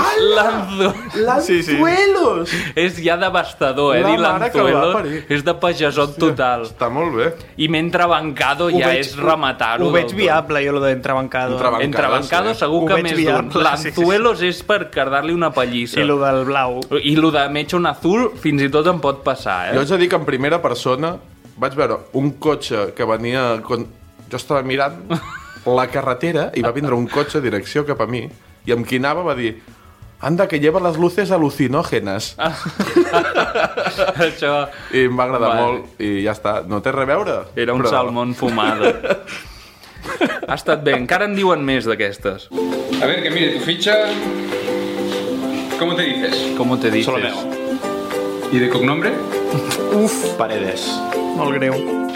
Lanzuelos! És ja devastador, La dir mare que el va lanzuelos. parir. És de pajasot total. Està molt bé. I m'he entrebancado ja és rematar-ho. Ho veig del tot. viable, jo, lo de entrebancado. Entrebancado segur Ho que veig més d'un. viable, Lanzuelos és per dar-li una pallissa. I lo del blau. I lo de m'he hecho un azul fins i tot em pot passar, Jo haig de dir que en primera persona vaig veure un cotxe que venia... Jo estava mirant la carretera i va vindre un cotxe direcció cap a mi i amb qui anava va dir anda, que lleva les luces alucinògenes. Això... I em va agradar Vale. molt i ja està. No té res a veure. Era un salmón fumado. Ha estat bé. Encara en diuen més d'aquestes. A ver, que mire tu ficha. ¿Cómo te dices? Com te dices? Solomeo. ¿Y de cognombre? Paredes. Molt greu.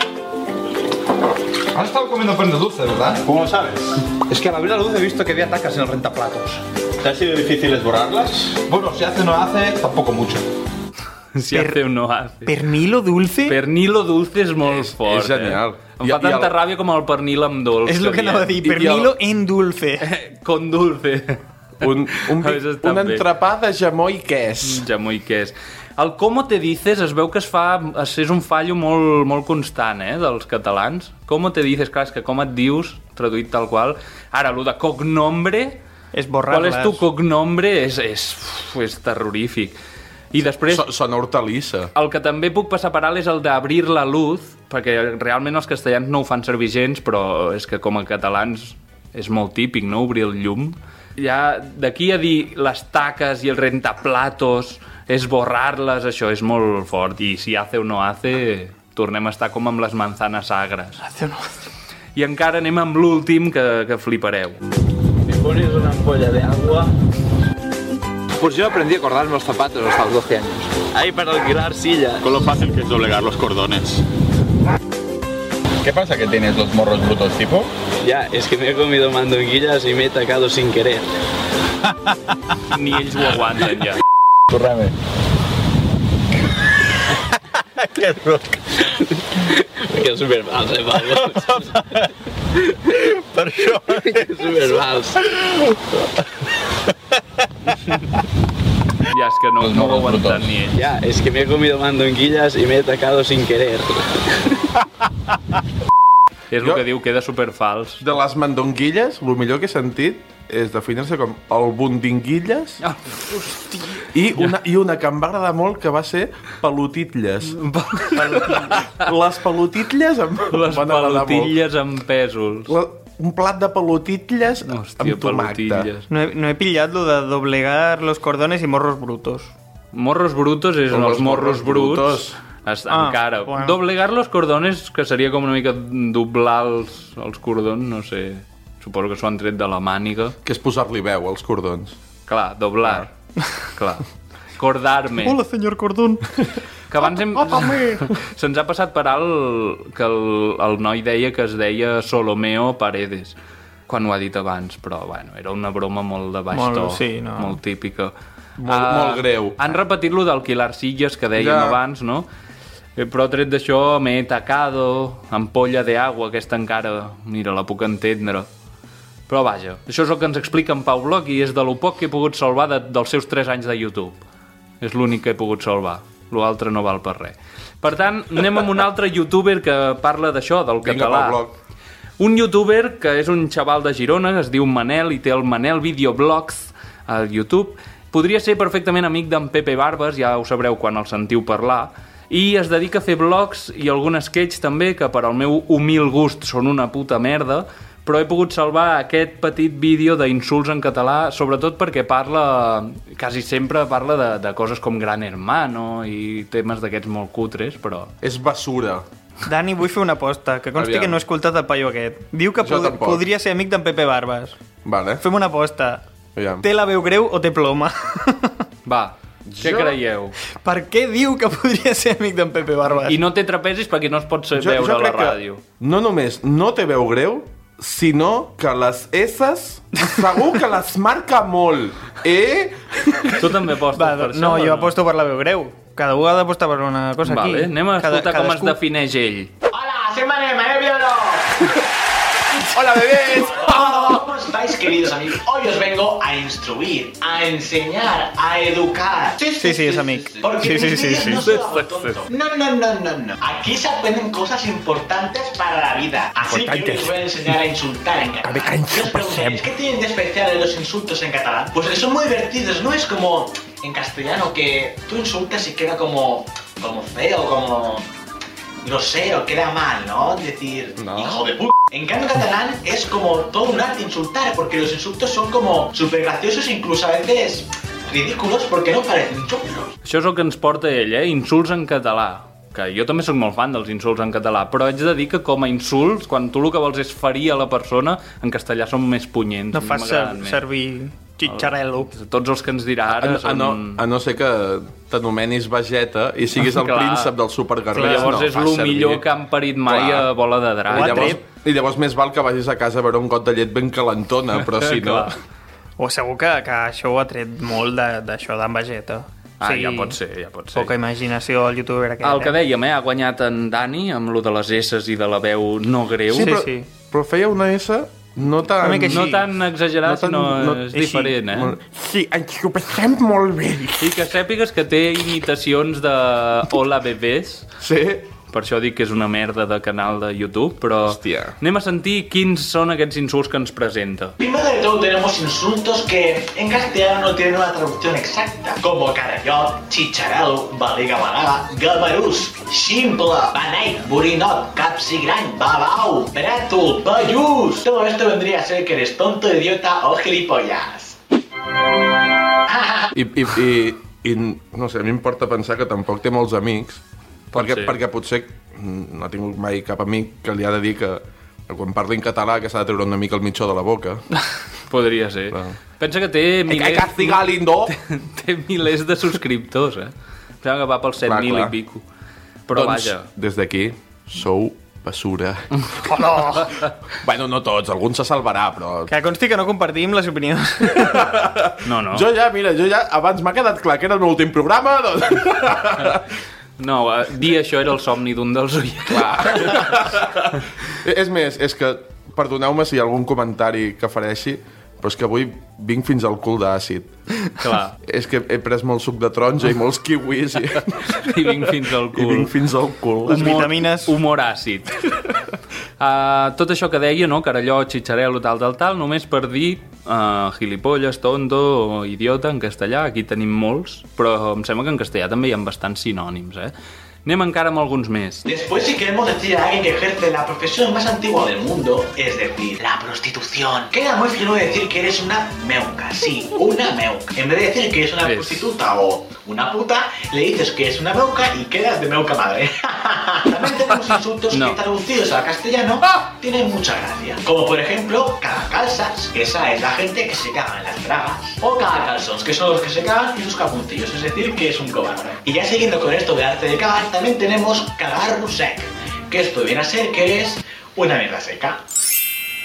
Has estado comiendo pan de dulce, ¿verdad? ¿Cómo lo sabes? Es que al abrir la luz he visto que había tacas en el rentaplatos. ¿Te ha sido difícil borrarlas? Bueno, si hace o no hace, tampoco mucho. Si hace o no hace. Pernilo dulce? Pernilo dulce és molt fort. És genial. Em fa tanta ràbia com el pernil amb dolç. És el que anava a dir, pernilo en dulce. Con dulce. Un entrepà de jamó i quès. Jamó i quès. El «Cómo te dices» es veu que és un fallo molt constant, dels catalans. «Cómo te dices», clar, és que com et dius, traduït tal qual. Ara, el de cognombre... És borrar-les. Qual és tu cognombre? És terrorífic. I després... Sona hortalissa. El que també puc passar per alt és el d'abrir la luz, perquè realment els castellans no ho fan servir gens, però és que com a catalans és molt típic, no?, obrir el llum. Ja d'aquí a dir les taques i el rentaplatos, esborrar-les, això és molt fort. I si hace o no hace, tornem a estar com amb les manzanas agres. Hace o no hace. I encara anem amb l'últim que flipareu. Me pones una ampolla de agua. Pues yo aprendí a acordarme los zapatos hasta los 12 años. Ahí para alquilar sillas. Con lo fácil que es doblegar los cordones. ¿Qué pasa que tienes los morros brutos, tipo? Ya, es que me he comido mandonguillas y me he tacado sin querer. Ni ells ho aguanten ja. Correme. Qué roca. Que supervals, Pablo. Per això. Que supervals. Ja, és que no ho aguanten ni ells. Ya, es que me he comido mandonguillas y me he tacado sin querer. És el que diu, queda superfals. De les mandonguilles, el millor que he sentit és definir-se com el bundinguilles i una que em va agradar molt que va ser pelotitlles. Les pelotitlles em Les van agradar molt. pelotilles amb pèsols. Un plat de pelotitlles Hòstia, amb tomàquet. pelotilles. No he pillat lo de doblegar los cordones y morros brutos. Morros brutos és Com els els morros morros bruts. Encara. bueno. Doblegar los cordones, que seria com una mica doblar els cordons, no sé. Suposo que s'ho han tret de la màniga. Que és posar-li veu als cordons. Clar, doblar. Clar. Cordarme. Hola, senyor Cordón. Que abans se'ns ha passat per alt que el noi deia que es deia Solomeo Paredes. quan ho ha dit abans, però bueno, era una broma molt de baix to, molt típica. Molt greu. Han repetit lo d'alquilar silles que dèiem abans, no? Però tret d'això m'he tacado, ampolla de agua, aquesta encara, mira, la puc entendre. Però vaja, això és el que ens explica en Pau Bloch i és de lo poc que he pogut salvar dels seus 3 anys de YouTube. És l'únic que he pogut salvar. L'altre no val per res. Per tant, anem amb un altre youtuber que parla d'això, del català. Un youtuber que és un xaval de Girona, es diu Manel i té el Manel Videoblogs al YouTube. Podria ser perfectament amic d'en Pepe Barbas, ja ho sabreu quan el sentiu parlar, i es dedica a fer vlogs i algun sketch també, que per al meu humil gust són una puta merda, però he pogut salvar aquest petit vídeo d'insults en català, sobretot perquè quasi sempre parla de coses com Gran Hermano i temes d'aquests molt cutres, però... És basura. Dani, vull fer una aposta, que consti que no he escoltat el paio aquest. Diu que podria ser amic d'en Pepe Barbas. Vale. Fem una aposta. Té la veu greu o té ploma? Va, què creieu? Per què diu que podria ser amic d'en Pepe Barbas? I no té trapezis perquè no es pot veure a la ràdio. No només no té veu greu, sinó que les S's segur que les marca molt. Tu també apostes per això? No, jo aposto per la veu greu. Cada un ha d'apostar per una cosa aquí. Vale, anem a escoltar com es defineix ell. Hola, soy Manel Biólogo. Hola, bebés. ¿Cómo estáis, queridos amigos? Hoy os vengo a instruir, a enseñar, a educar. Sí, es amic. Porque sí. no soy algo tonto. No. Aquí se aprenden cosas importantes para la vida. Así que hoy os voy a enseñar a insultar en catalán. ¿Qué os preguntáis? ¿Qué tienen de especial los insultos en catalán? Pues que son muy divertidos, ¿no? Es como en castellano que tú insultas y queda como feo, como grosero, queda mal, ¿no? Decir, hijo de puta. En cambio, en catalán es como todo un arte insultar, porque los insultos son como súper graciosos e incluso a veces ridículos porque no parecen chocos. Això és el que ens porta ell, insults en català. Que jo també soc molt fan dels insults en català, però haig de dir que com a insults, quan tu el que vols és ferir a la persona, en castellà són més punyents. No fas servir xitxarel·lo. Tots els que ens dirà ara són... A no ser que t'anomenis Vegeta i siguis el príncep del superguerrer. Llavors és el millor que han parit mai a bola de drac. I llavors més val que vagis a casa a veure un got de llet ben calentona, però si no... O segur que això ho ha tret molt d'això d'en Vegeta. Ja pot ser. Poca imaginació al youtuber aquest. El que dèiem, ha guanyat en Dani amb lo de les S's i de la veu no greu. Sí, però feia una S no tan exagerat, sinó és diferent, Sí, ens ho passem molt bé. I que sàpigues que té imitacions de Hola Bebés. Sí. Per això dic que és una merda de canal de YouTube, però anem a sentir quins són aquests insults que ens presenta. Primero de todo tenemos insultos que en castellano no tienen una traducción exacta, como carallot, chicharelo, baliga balaga, gamarús, ximple, beneit, borinot, capsigrany, babau, brètol, pallús. Todo esto vendría a ser que eres tonto, idiota o gilipollas. I no sé, a mi em porta a pensar que tampoc té molts amics, perquè potser no ha tingut mai cap amic que li ha de dir que quan parli en català que s'ha de treure una mica el mitjó de la boca. Podria ser. Pensa que té milers de subscriptors, Pensa que va pels 7.000 i pico. Però vaja. Des d'aquí, sou basura. Bueno, no tots, algun se salvarà, però... Que consti que no compartim les opinions. No. Jo ja, abans m'ha quedat clar que era el meu últim programa, doncs... No, dir això era el somni d'un dels oients. Clar. És més, és que, perdoneu-me si hi ha algun comentari que fareixi, però és que avui vinc fins al cul d'àcid. Clar. És que he pres molt suc de taronja i molts kiwis i vinc fins al cul. I vinc fins al cul. Les vitamines... Humor àcid. Tot això que deia, no? Carallot, xitxarel·lo, tal, només per dir gilipolles, tonto o idiota en castellà. Aquí tenim molts, però em sembla que en castellà també hi ha bastants sinònims, Anem encara amb alguns més. Después, si queremos decir a alguien que ejerce la profesión más antigua del mundo, es decir, la prostitución, queda muy fino decir que eres una meuca. Sí, una meuca. En vez de decir que es una prostituta o una puta, le dices que es una meuca y quedas de meuca madre. También tenemos insultos que traducidos al castellano tienen mucha gracia. Como por ejemplo, cagacalzas, que esa es la gente que se caga en las bragas. O cagacalzons, que son los que se cagan y sus capuntillos, es decir, que es un cobarde. Y ya siguiendo con esto de arte de cagar, también tenemos cagar sec, que esto viene a ser que eres una mierda seca. Después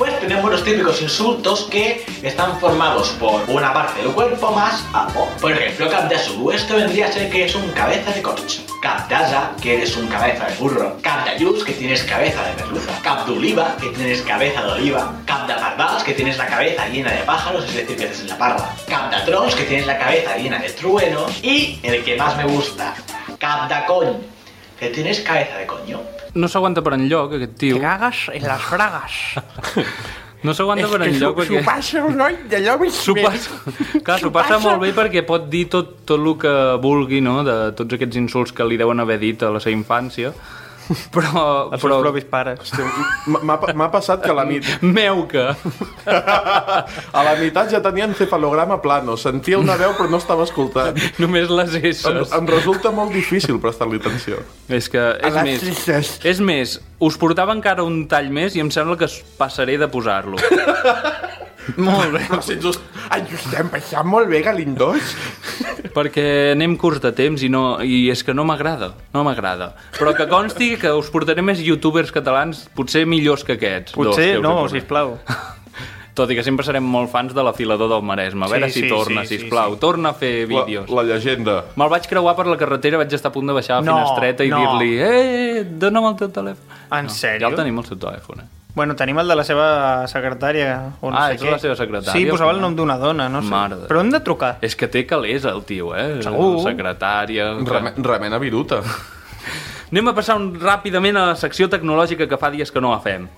Después tenemos los típicos insultos que están formados por una parte del cuerpo más algo. Por ejemplo, cap de suru, esto vendría a ser que es un cabeza de corcho. Cap d'asa, que eres un cabeza de burro. Cap de luz, que tienes cabeza de merluza. Cap d'oliva, que tienes cabeza de oliva. Cap de pardals, que tienes la cabeza llena de pájaros, es decir, que eres la parda. Cap de trons, que tienes la cabeza llena de truenos. Y el que más me gusta, cap de cony, que tienes cabeza de coño. No s'aguanta per enlloc, aquest tio. Te cagas en las bragas. No s'aguanta per enlloc perquè... S'ho passa un noi d'allò més Clar, s'ho passa molt bé perquè pot dir tot el que vulgui, no?, de tots aquests insults que li deuen haver dit a la seva infància. Però... Els seus propis pares. Hòstia, m'ha passat que a la meitat... Meuca! A la meitat ja tenia encefalograma plano. Sentia una veu però no estava escoltant. Només les esses. Em resulta molt difícil prestar-li atenció. És que... És més, us portava encara un tall més i em sembla que passaré de posar-lo. Molt bé. Però si ens estem passant molt bé, galindós. Perquè anem curts de temps i és que no m'agrada. Però que consti que us portaré més youtubers catalans, potser millors que aquests. Potser no, sisplau. Tot i que sempre serem molt fans de l'afilador del Maresme. A veure si torna, sisplau. Torna a fer vídeos. La llegenda. Me'l vaig creuar per la carretera, vaig estar a punt de baixar a la finestreta i dir-li dona'm el teu telèfon. En sèrio? Ja el tenim, el seu telèfon, Bueno, tenim el de la seva secretària. És la seva secretària? Sí, posava el nom d'una dona, no sé. Però hem de trucar. És que té calés el tio, Segur. Secretària... Remena viruta. Anem a passar ràpidament a la secció tecnològica que fa dies que no la fem.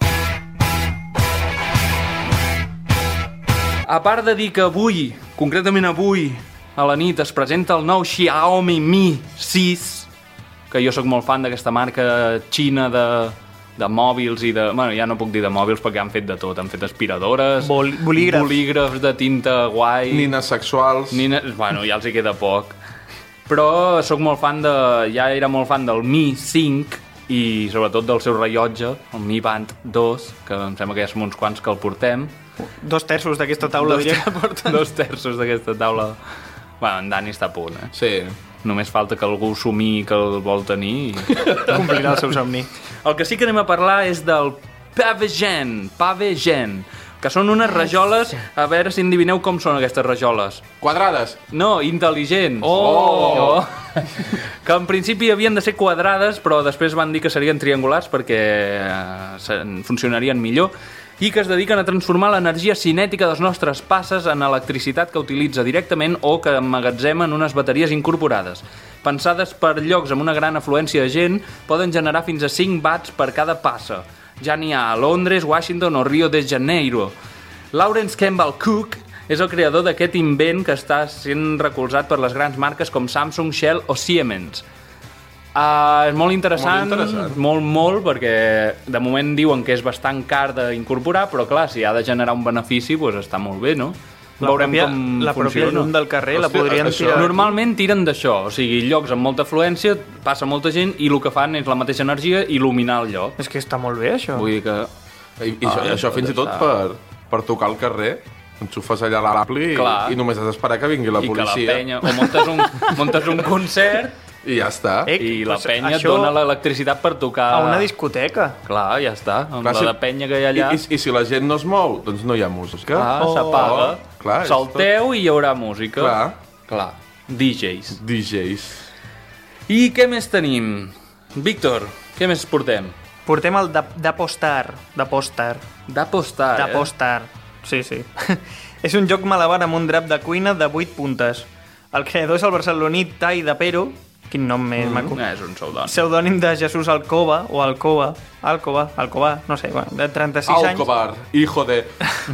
A part de dir que avui, concretament avui, a la nit es presenta el nou Xiaomi Mi 6, que jo sóc molt fan d'aquesta marca xina de mòbils i de... Bueno, ja no puc dir de mòbils perquè han fet de tot. Han fet aspiradores, bolígrafs de tinta guai... Nines sexuals... Bueno, ja els hi queda poc. Però sóc molt fan de... Ja era molt fan del Mi 5 i sobretot del seu rellotge, el Mi Band 2, que em sembla que ja som uns quants que el portem. 2/3 d'aquesta taula diria que porten. 2/3 d'aquesta taula. Bueno, en Dani està a punt, Sí. Només falta que algú somni que el vol tenir i... Complirà el seu somni. El que sí que anem a parlar és del Pavegen, que són unes rajoles... A veure si endivineu com són aquestes rajoles. Quadrades. No, intel·ligents. Que en principi havien de ser quadrades, però després van dir que serien triangulars perquè funcionarien millor, i que es dediquen a transformar l'energia cinètica dels nostres passes en electricitat que utilitza directament o que emmagatzemen unes bateries incorporades. Pensades per llocs amb una gran afluència de gent, poden generar fins a 5 watts per cada passa. Ja n'hi ha a Londres, Washington o Rio de Janeiro. Lawrence Campbell Cook és el creador d'aquest invent que està sent recolzat per les grans marques com Samsung, Shell o Siemens. És molt interessant, molt, perquè de moment diuen que és bastant car d'incorporar, però clar, si ha de generar un benefici, doncs està molt bé, no? Veurem com la pròpia llum del carrer la podrien tirar... Normalment tiren d'això, o sigui, llocs amb molta afluència, passa molta gent i el que fan és la mateixa energia il·luminar el lloc. És que està molt bé, això. Vull dir que... I això fins i tot per tocar el carrer, enxufes allà l'ampli i només has d'esperar que vingui la policia. I que la penya... O muntes un concert... I ja està. I la penya et dona l'electricitat per tocar... A una discoteca. Clar, ja està. Amb la penya que hi ha allà... I si la gent no es mou, doncs no hi ha música. S'apaga. Salteu i hi haurà música. Clar. DJs. I què més tenim? Víctor, què més portem? Portem el d'Apostar. D'Apostar. Sí. És un joc malabar amb un drap de cuina de 8 puntes. El creador és el barceloní Tai de Pero. Quin nom més maco. És un pseudònim. Pseudònim de Jesús Alcoba, o Alcoba, no sé, de 36 anys. Alcobar, hijo de...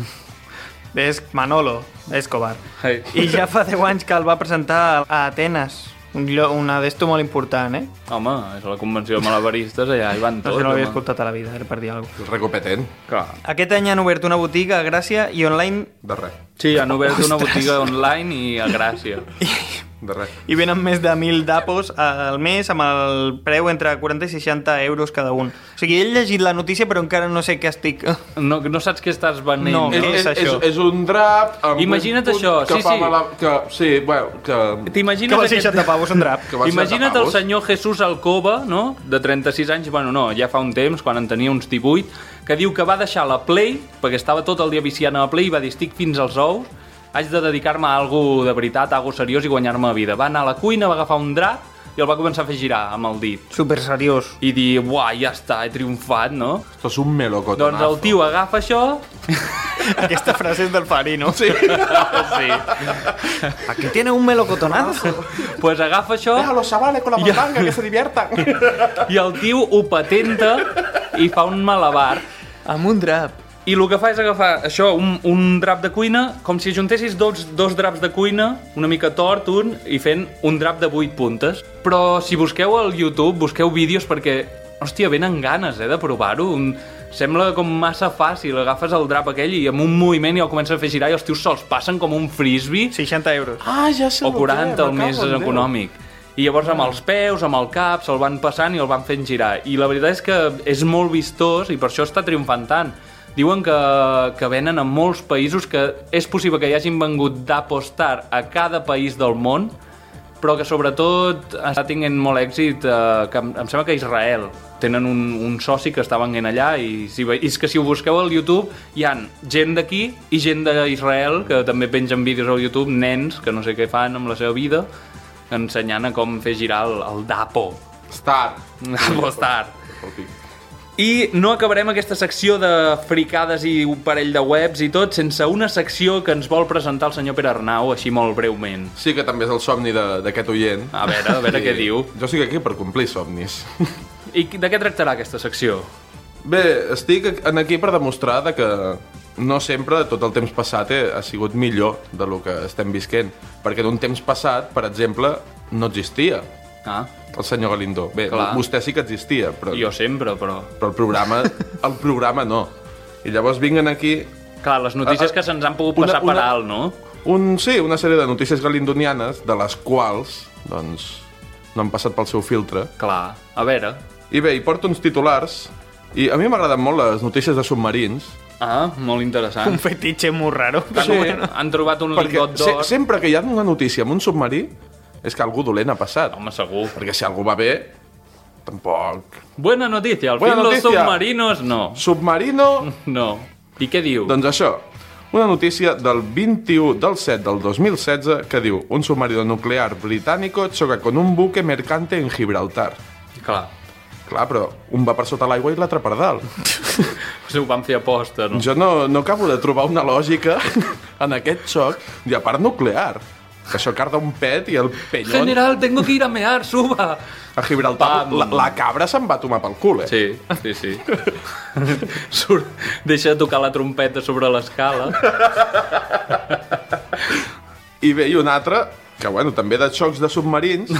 És Manolo Escobar. I ja fa 10 anys que el va presentar a Atenes. Una d'esto molt important, Home, és la convenció de malabaristes, allà hi van tots. No sé, no l'havia escoltat a la vida, era per dir alguna cosa. Recopetent. Aquest any han obert una botiga a Gràcia i online... De res. Sí, han obert una botiga online i a Gràcia. De res. I venen més de 1.000 dapos al mes amb el preu entre 40 i 60 euros cada un. O sigui, he llegit la notícia però encara no sé què estic... No saps què estàs venent. No, què és això? És un drap... Imagina't això, que val 60 pavos un drap. Imagina't el senyor Jesús Alcoba, no? De 36 anys, bueno, no, ja fa un temps, quan en tenia uns 18, que diu que va deixar la Play, perquè estava tot el dia viciant a la Play, i va dir, estic fins als ous, haig de dedicar-me a algo de veritat, a algo seriós i guanyar-me la vida. Va anar a la cuina, va agafar un drap i el va començar a fer girar amb el dit. Super seriós. I dir, uah, ja està, he triomfat, no? Esto es un melocotonazo. Doncs el tio agafa això... Aquesta frase és del Fari, no? Sí. Sí. Aquí tiene un melocotonazo. Pues agafa això... Déjalo, chavales, con la mandanga, que se diviertan. I el tio ho patenta i fa un malabar. Amb un drap. I el que fa és agafar això, un drap de cuina, com si ajuntessis dos draps de cuina, una mica tort, i fent un drap de 8 puntes. Però si busqueu al YouTube, busqueu vídeos perquè, hòstia, venen ganes, de provar-ho. Sembla com massa fàcil, agafes el drap aquell i amb un moviment ja el comences a fer girar i els tios se'ls passen com un frisbee. 60 euros. Ah, ja sé o 40, el més econòmic. I llavors amb els peus, amb el cap, se'l van passant i el van fent girar. I la veritat és que és molt vistós i per això està triomfant tant. Diuen que venen en molts països, que és possible que hi hagin vengut d'Apostar a cada país del món, però que sobretot està tinguent molt èxit, que em sembla que a Israel tenen un soci que està venent allà i és que si ho busqueu al YouTube hi ha gent d'aquí i gent d'Israel que també pengen vídeos al YouTube, nens que no sé què fan amb la seva vida, ensenyant a com fer girar el Dapo Star. I no acabarem aquesta secció de fricades i un parell de webs i tot sense una secció que ens vol presentar el senyor Pere Arnau, així molt breument. Sí, que també és el somni d'aquest oient. A veure què diu. Jo estic aquí per complir somnis. I de què tractarà aquesta secció? Bé, estic aquí per demostrar que no sempre tot el temps passat ha sigut millor del que estem visquent. Perquè en un temps passat, per exemple, no existia el senyor Galindo. Bé, vostè sí que existia, però... Jo sempre, però... Però el programa no. I llavors vinguen aquí... Clar, les notícies que se'ns han pogut passar per alt, no? Sí, una sèrie de notícies galindonianes, de les quals, doncs, no han passat pel seu filtre. Clar, a veure... I bé, hi porto uns titulars, i a mi m'agraden molt les notícies de submarins. Ah, molt interessant. Un fetitxe molt raro. Sí, han trobat un lingot d'or. Sempre que hi ha una notícia amb un submarí, és que algú dolent ha passat. Home, segur. Perquè si algú va bé, tampoc... Buena notícia, al fin los submarinos no. Submarino... No. I què diu? Doncs això, una notícia del 21 del 7 del 2016 que diu: un submarino nuclear británico choca con un buque mercante en Gibraltar. Clar, però un va per sota l'aigua i l'altre per dalt. Ho van fer aposta, no? Jo no acabo de trobar una lògica en aquest xoc, i a part nuclear. Que això carda un pet i el penyón... General, tengo que ir a mear, suba! A Gibraltar la cabra se'n va tomar pel cul, Sí. Deixa de tocar la trompeta sobre l'escala. I bé, i un altre, que bueno, també de xocs de submarins,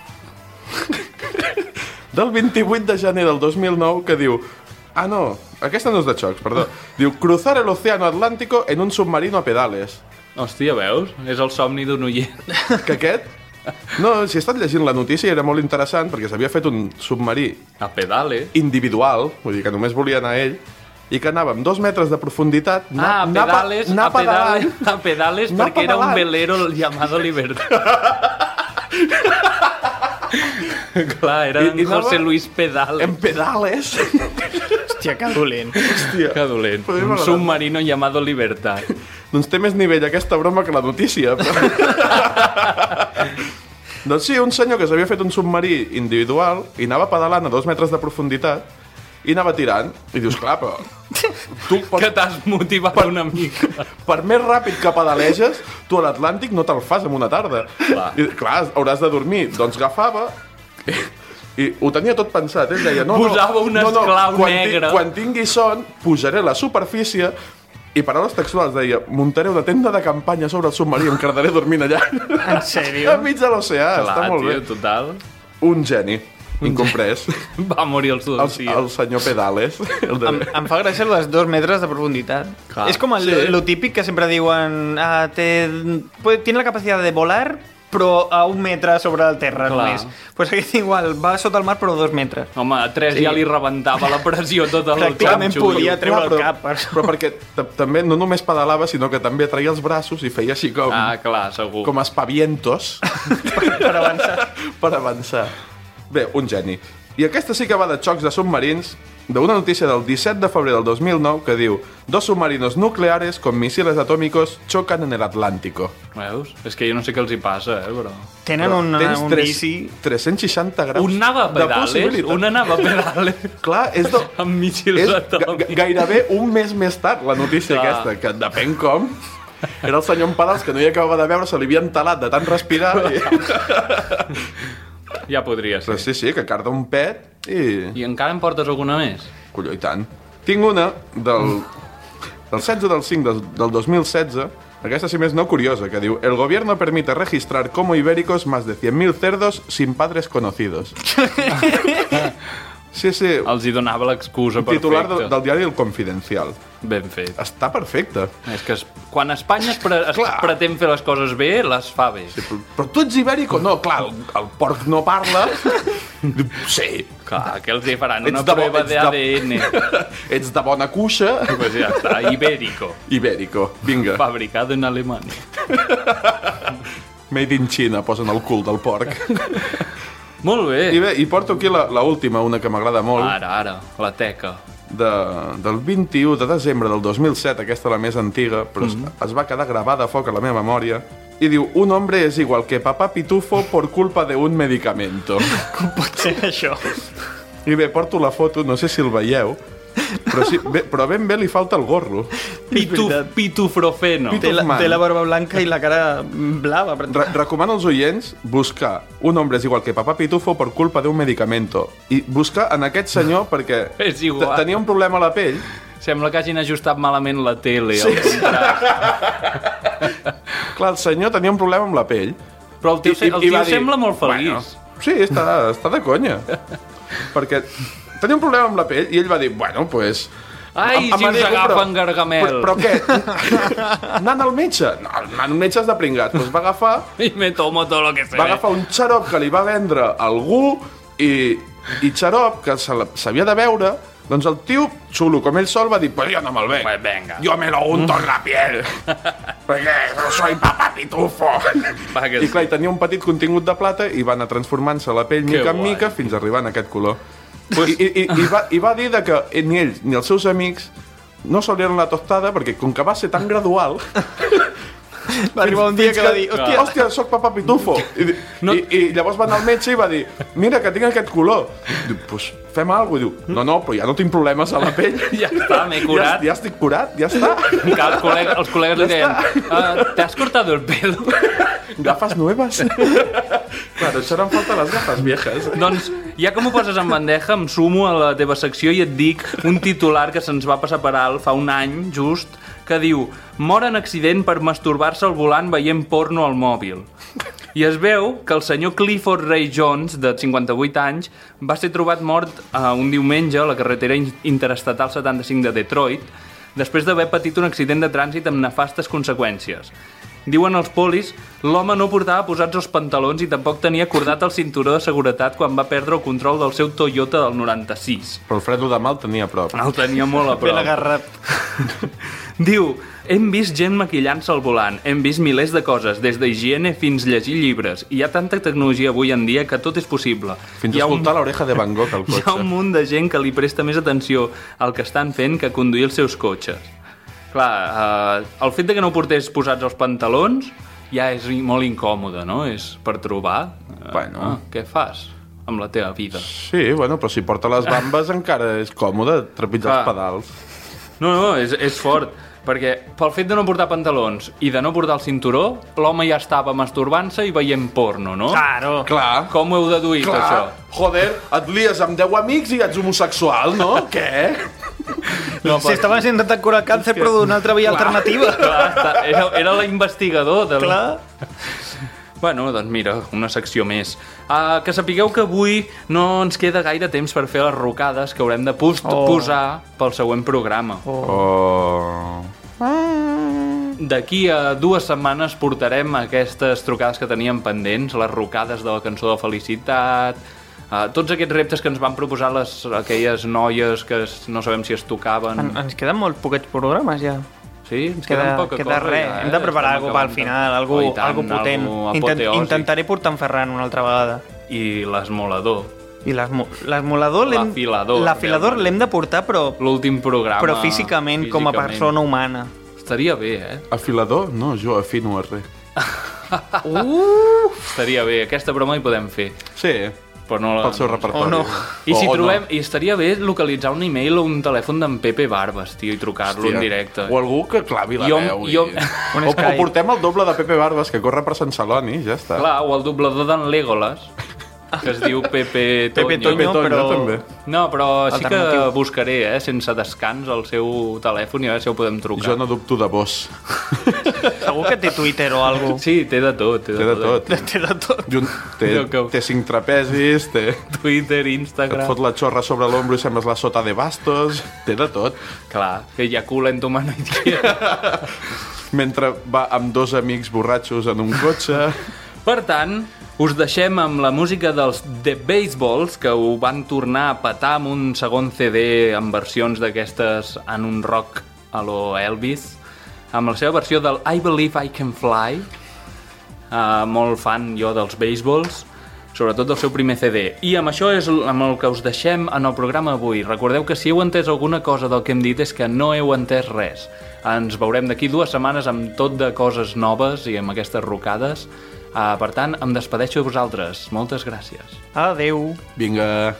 del 28 de gener del 2009, que diu... Ah, no, aquesta no és de xocs, perdó. Diu, cruzar el océano Atlántico en un submarino a pedales. Hòstia, veus? És el somni d'un oient. Que aquest? No, si he estat llegint la notícia era molt interessant perquè s'havia fet un submarí... A pedales. Individual, vull dir que només volia anar ell, i que anava amb 2 metres de profunditat... A pedales perquè era un velero llamado Libertad. Clar, era en José Luis Pedales. En pedales. Hòstia, que dolent. Que dolent. Un submarino llamado Libertad. Doncs té més nivell aquesta broma que la notícia. Doncs sí, un senyor que s'havia fet un submarí individual i anava pedalant a 2 metres de profunditat i anava tirant. I dius, clar, però... Que t'has motivat una mica. Per més ràpid que pedaleges, tu a l'Atlàntic no te'l fas en una tarda. Clar, hauràs de dormir. Doncs agafava i ho tenia tot pensat. Ell deia, posava un esclau negre. Quan tingui son, pujaré a la superfície i paraules textuals deia, muntaré una tenda de campanya sobre el submarí i em quedaré dormint allà. En sèrio? Enmig de l'oceà, està molt bé. Total. Un geni. Incomprès. Va morir el sud del dia. El senyor Pedales. Em fa gràcia les 2 metres de profunditat. És com lo típic que sempre diuen tiene la capacitat de volar però a 1 metre sobre el terra només. Pues aquest igual, va sota el mar però 2 metres. Home, a 3 ja li rebentava la pressió tot el pràcticament podia treure el cap. Però perquè també no només pedalava, sinó que també traia els braços i feia així com... Ah, clar, segur. Com espavientos. Per avançar. Per avançar. Bé, un geni. I aquesta sí que va de xocs de submarins, d'una notícia del 17 de febrer del 2009 que diu: 2 submarinos nucleares con misiles atómicos chocan en el Atlántico. Veus? És que jo no sé què els hi passa, però... Tenen un bici... 360 graus un nava de pedales, possibilitat. una nava pedales. Clar, és amb missils atòmics. Gairebé un mes més tard, la notícia aquesta, que depèn com... Era el senyor Pedals, que no hi acabava de veure, se li havia entalat de tant respirar. Ja podria ser. Però sí, que carda un pet i... I encara em portes alguna més? Colló, i tant. Tinc una del 16 del 5 del 2016, aquesta sí més no curiosa, que diu: el gobierno permite registrar como ibéricos más de 100.000 cerdos sin padres conocidos. Sí. Els hi donava l'excusa perfecta. Titular del diari El Confidencial. Ben fet. Està perfecte. És que quan Espanya es pretén fer les coses bé, les fa bé. Sí, però tu ets ibèric o no? Clar, el porc no parla. Sí. Clar, què els hi faran? Una prova d'ADN. Ets de bona cuixa. Pues ja està, ibérico. Ibérico, vinga. Fabricado en Alemanya. Made in China, posen el cul del porc. Molt bé. I bé, i porto aquí la última, una que m'agrada molt. Ara, la teca. Del 21 de desembre del 2007, aquesta la més antiga, però es va quedar gravada a foc a la meva memòria, i diu: un hombre es igual que papá pitufo por culpa de un medicamento. Com pot ser això? I bé, porto la foto, no sé si el veieu, però ben bé li falta el gorro. Pitufrofeno. Té la barba blanca i la cara blava. Recomano als oients buscar un hombre es igual que papá pitufo por culpa de un medicamento, i buscar en aquest senyor perquè tenia un problema a la pell. Sembla que hagin ajustat malament la tele. Sí. Clar, el senyor tenia un problema amb la pell, però el tio sembla molt feliç. Bueno, sí, està de conya. Perquè tenia un problema amb la pell i ell va dir: bueno, pues... Ai, si us agafen Gargamel. Però què? Anant al metge? No, anant al metge has de pringat. Pues va agafar... I me tomo todo lo que sé. Va agafar un xarop que li va vendre algú i xarop que s'havia de beure. Doncs el tio, xulo com ell sol, va dir: pues yo no me'l bec. Pues venga. Yo me lo unto en la piel. Perquè soy papá pitufo. I clar, tenia un petit contingut de plata i va anar transformant-se la pell mica en mica fins a arribar en aquest color. I va dir que ni ells ni els seus amics no s'olien la tostada perquè com que va ser tan gradual... Va arribar un dia que va dir: hòstia, soc papá pitufo. I llavors va anar al metge i va dir: mira, que tinc aquest color. Diu: pues fem alguna cosa. Diu: no, però ja no tinc problemes a la pell. Ja està, m'he curat. Ja estic curat, ja està. Els col·legues li deien: ¿te has cortado el pelo? Gafas nuevas. Claro, això em falta les gafes viejas. Doncs, ja que m'ho poses en bandeja, em sumo a la teva secció i et dic un titular que se'ns va passar per alt fa un any, just, que diu: mor en accident per masturbar-se al volant veient porno al mòbil. I es veu que el senyor Clifford Ray Jones, de 58 anys, va ser trobat mort un diumenge a la carretera interestatal 75 de Detroit, després d'haver patit un accident de trànsit amb nefastes conseqüències. Diuen els polis, l'home no portava posats els pantalons i tampoc tenia acordat el cinturó de seguretat quan va perdre el control del seu Toyota del 96. Però el freno de mà el tenia a prop. El tenia molt a prop. Ben agarrat. Diu: hem vist gent maquillant-se al volant, hem vist milers de coses, des d'higiene fins llegir llibres. Hi ha tanta tecnologia avui en dia que tot és possible. Fins a escoltar l'oreja de Van Gogh al cotxe. Hi ha un munt de gent que li presta més atenció al que estan fent que a conduir els seus cotxes. Clar, el fet de que no portés posats els pantalons ja és molt incòmode, no? És per trobar. Bueno. Què fas amb la teva vida? Sí, bueno, però si porta les bambes encara és còmode trepitjar els pedals. No, és fort. Perquè pel fet de no portar pantalons i de no portar el cinturó, l'home ja estava masturbant-se i veient porno, no? Claro. Clar. Com ho heu deduït, això? Joder, et lies amb 10 amics i ets homosexual, no? Què? No, si estaves intentant curar el càncer però d'una altra via alternativa. Clar, era l'investigador. Clar. Bueno, doncs mira, una secció més. Que sapigueu que avui no ens queda gaire temps per fer les rocades que haurem de posar pel següent programa. D'aquí a 2 setmanes portarem aquestes trucades que teníem pendents, les rocades de la cançó de felicitat, tots aquests reptes que ens van proposar aquelles noies que no sabem si es tocaven. Ens queden molt poquets programes ja. Sí, ens queda poca cosa. Res. Ja, hem de preparar alguna cosa pel final, algo potent. Intentaré portar en Ferran una altra vegada. I l'esmolador. I l'esmolador... L'afilador l'hem de portar, però... L'últim programa. Però físicament, com a persona humana. Estaria bé, Afilador? No, jo afino res. Estaria bé, aquesta broma hi podem fer. Sí, però no pel seu repertori. O no. I si trobem... I estaria bé localitzar un email o un telèfon d'en Pepe Barbas, tio, i trucar-lo en directe. O algú que clavi la veu. O portem el doble de Pepe Barbas, que corre per Sant Celoni, ja està. Clar, o el doblador d'en Legolas, que es diu Pepe Toño. Però... també. No, però sí que buscaré, sense descans, el seu telèfon i a veure si el podem trucar. Jo no dubto de vos. Segur que té Twitter o alguna cosa. Sí, té de tot. Té de tot. Té 5 trapezis, té... Twitter, Instagram... Et fot la xorra sobre l'ombro i sembles la sota de bastos. Té de tot. Clar, que eyacula en tu mano izquierda. Mentre va amb 2 amics borratxos en un cotxe... Per tant, us deixem amb la música dels The Baseballs, que ho van tornar a petar amb un segon CD en versions d'aquestes en un rock a lo Elvis, amb la seva versió del I Believe I Can Fly. Molt fan jo dels Baseballs, sobretot del seu primer CD. I amb això és amb el que us deixem en el programa avui. Recordeu que si heu entès alguna cosa del que hem dit és que no heu entès res. Ens veurem d'aquí 2 setmanes amb tot de coses noves i amb aquestes rocades. Per tant, em despedeixo de vosaltres. Moltes gràcies. Adeu. Vinga.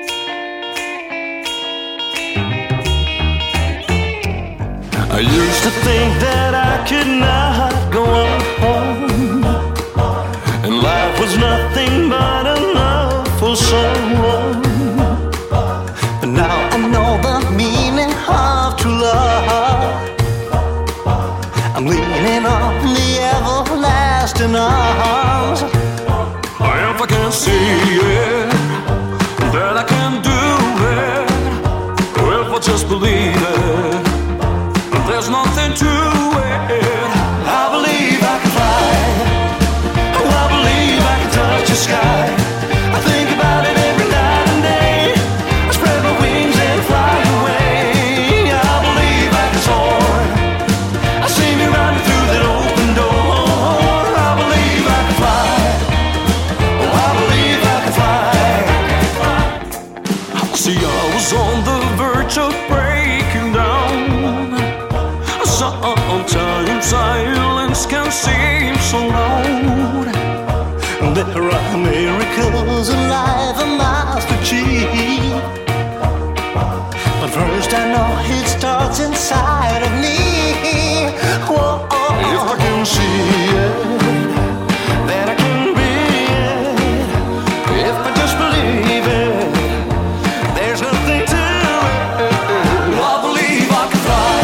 I used to think that I could not go on, and life was nothing but enough for someone. But now I know the meaning of true love. I'm leaning on the everlasting arms. If I can see it, then I can do it. If I just believe it, there's nothing to it. I believe I can fly. Oh, I believe I can touch the sky. I think about it every night and day. I spread my wings and fly away. I believe I can soar. I see me running through that open door. I believe I can fly. Oh, I believe I can fly. See, I was on the verge of breaking down. Sometimes silence can seem so loud. There are miracles in life I must achieve. But first I know it starts inside of me. Whoa, if I can see it, then I can be it. If I just believe it, there's nothing to it. I believe I can fly.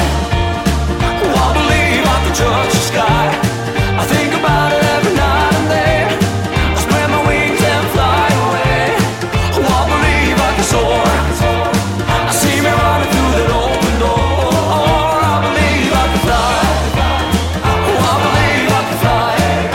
Touch the sky. I think about it every night and day. I spread my wings and fly away. Oh, I believe I can soar. I see me running through that open door. I believe I can fly. Oh, I believe I can fly.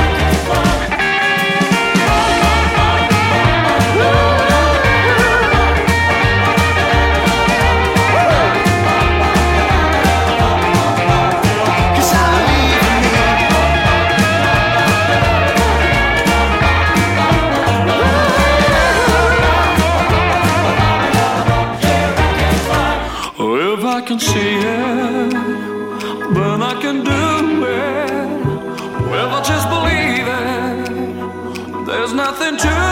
I can see it, but I can do it. If I just believe it, there's nothing to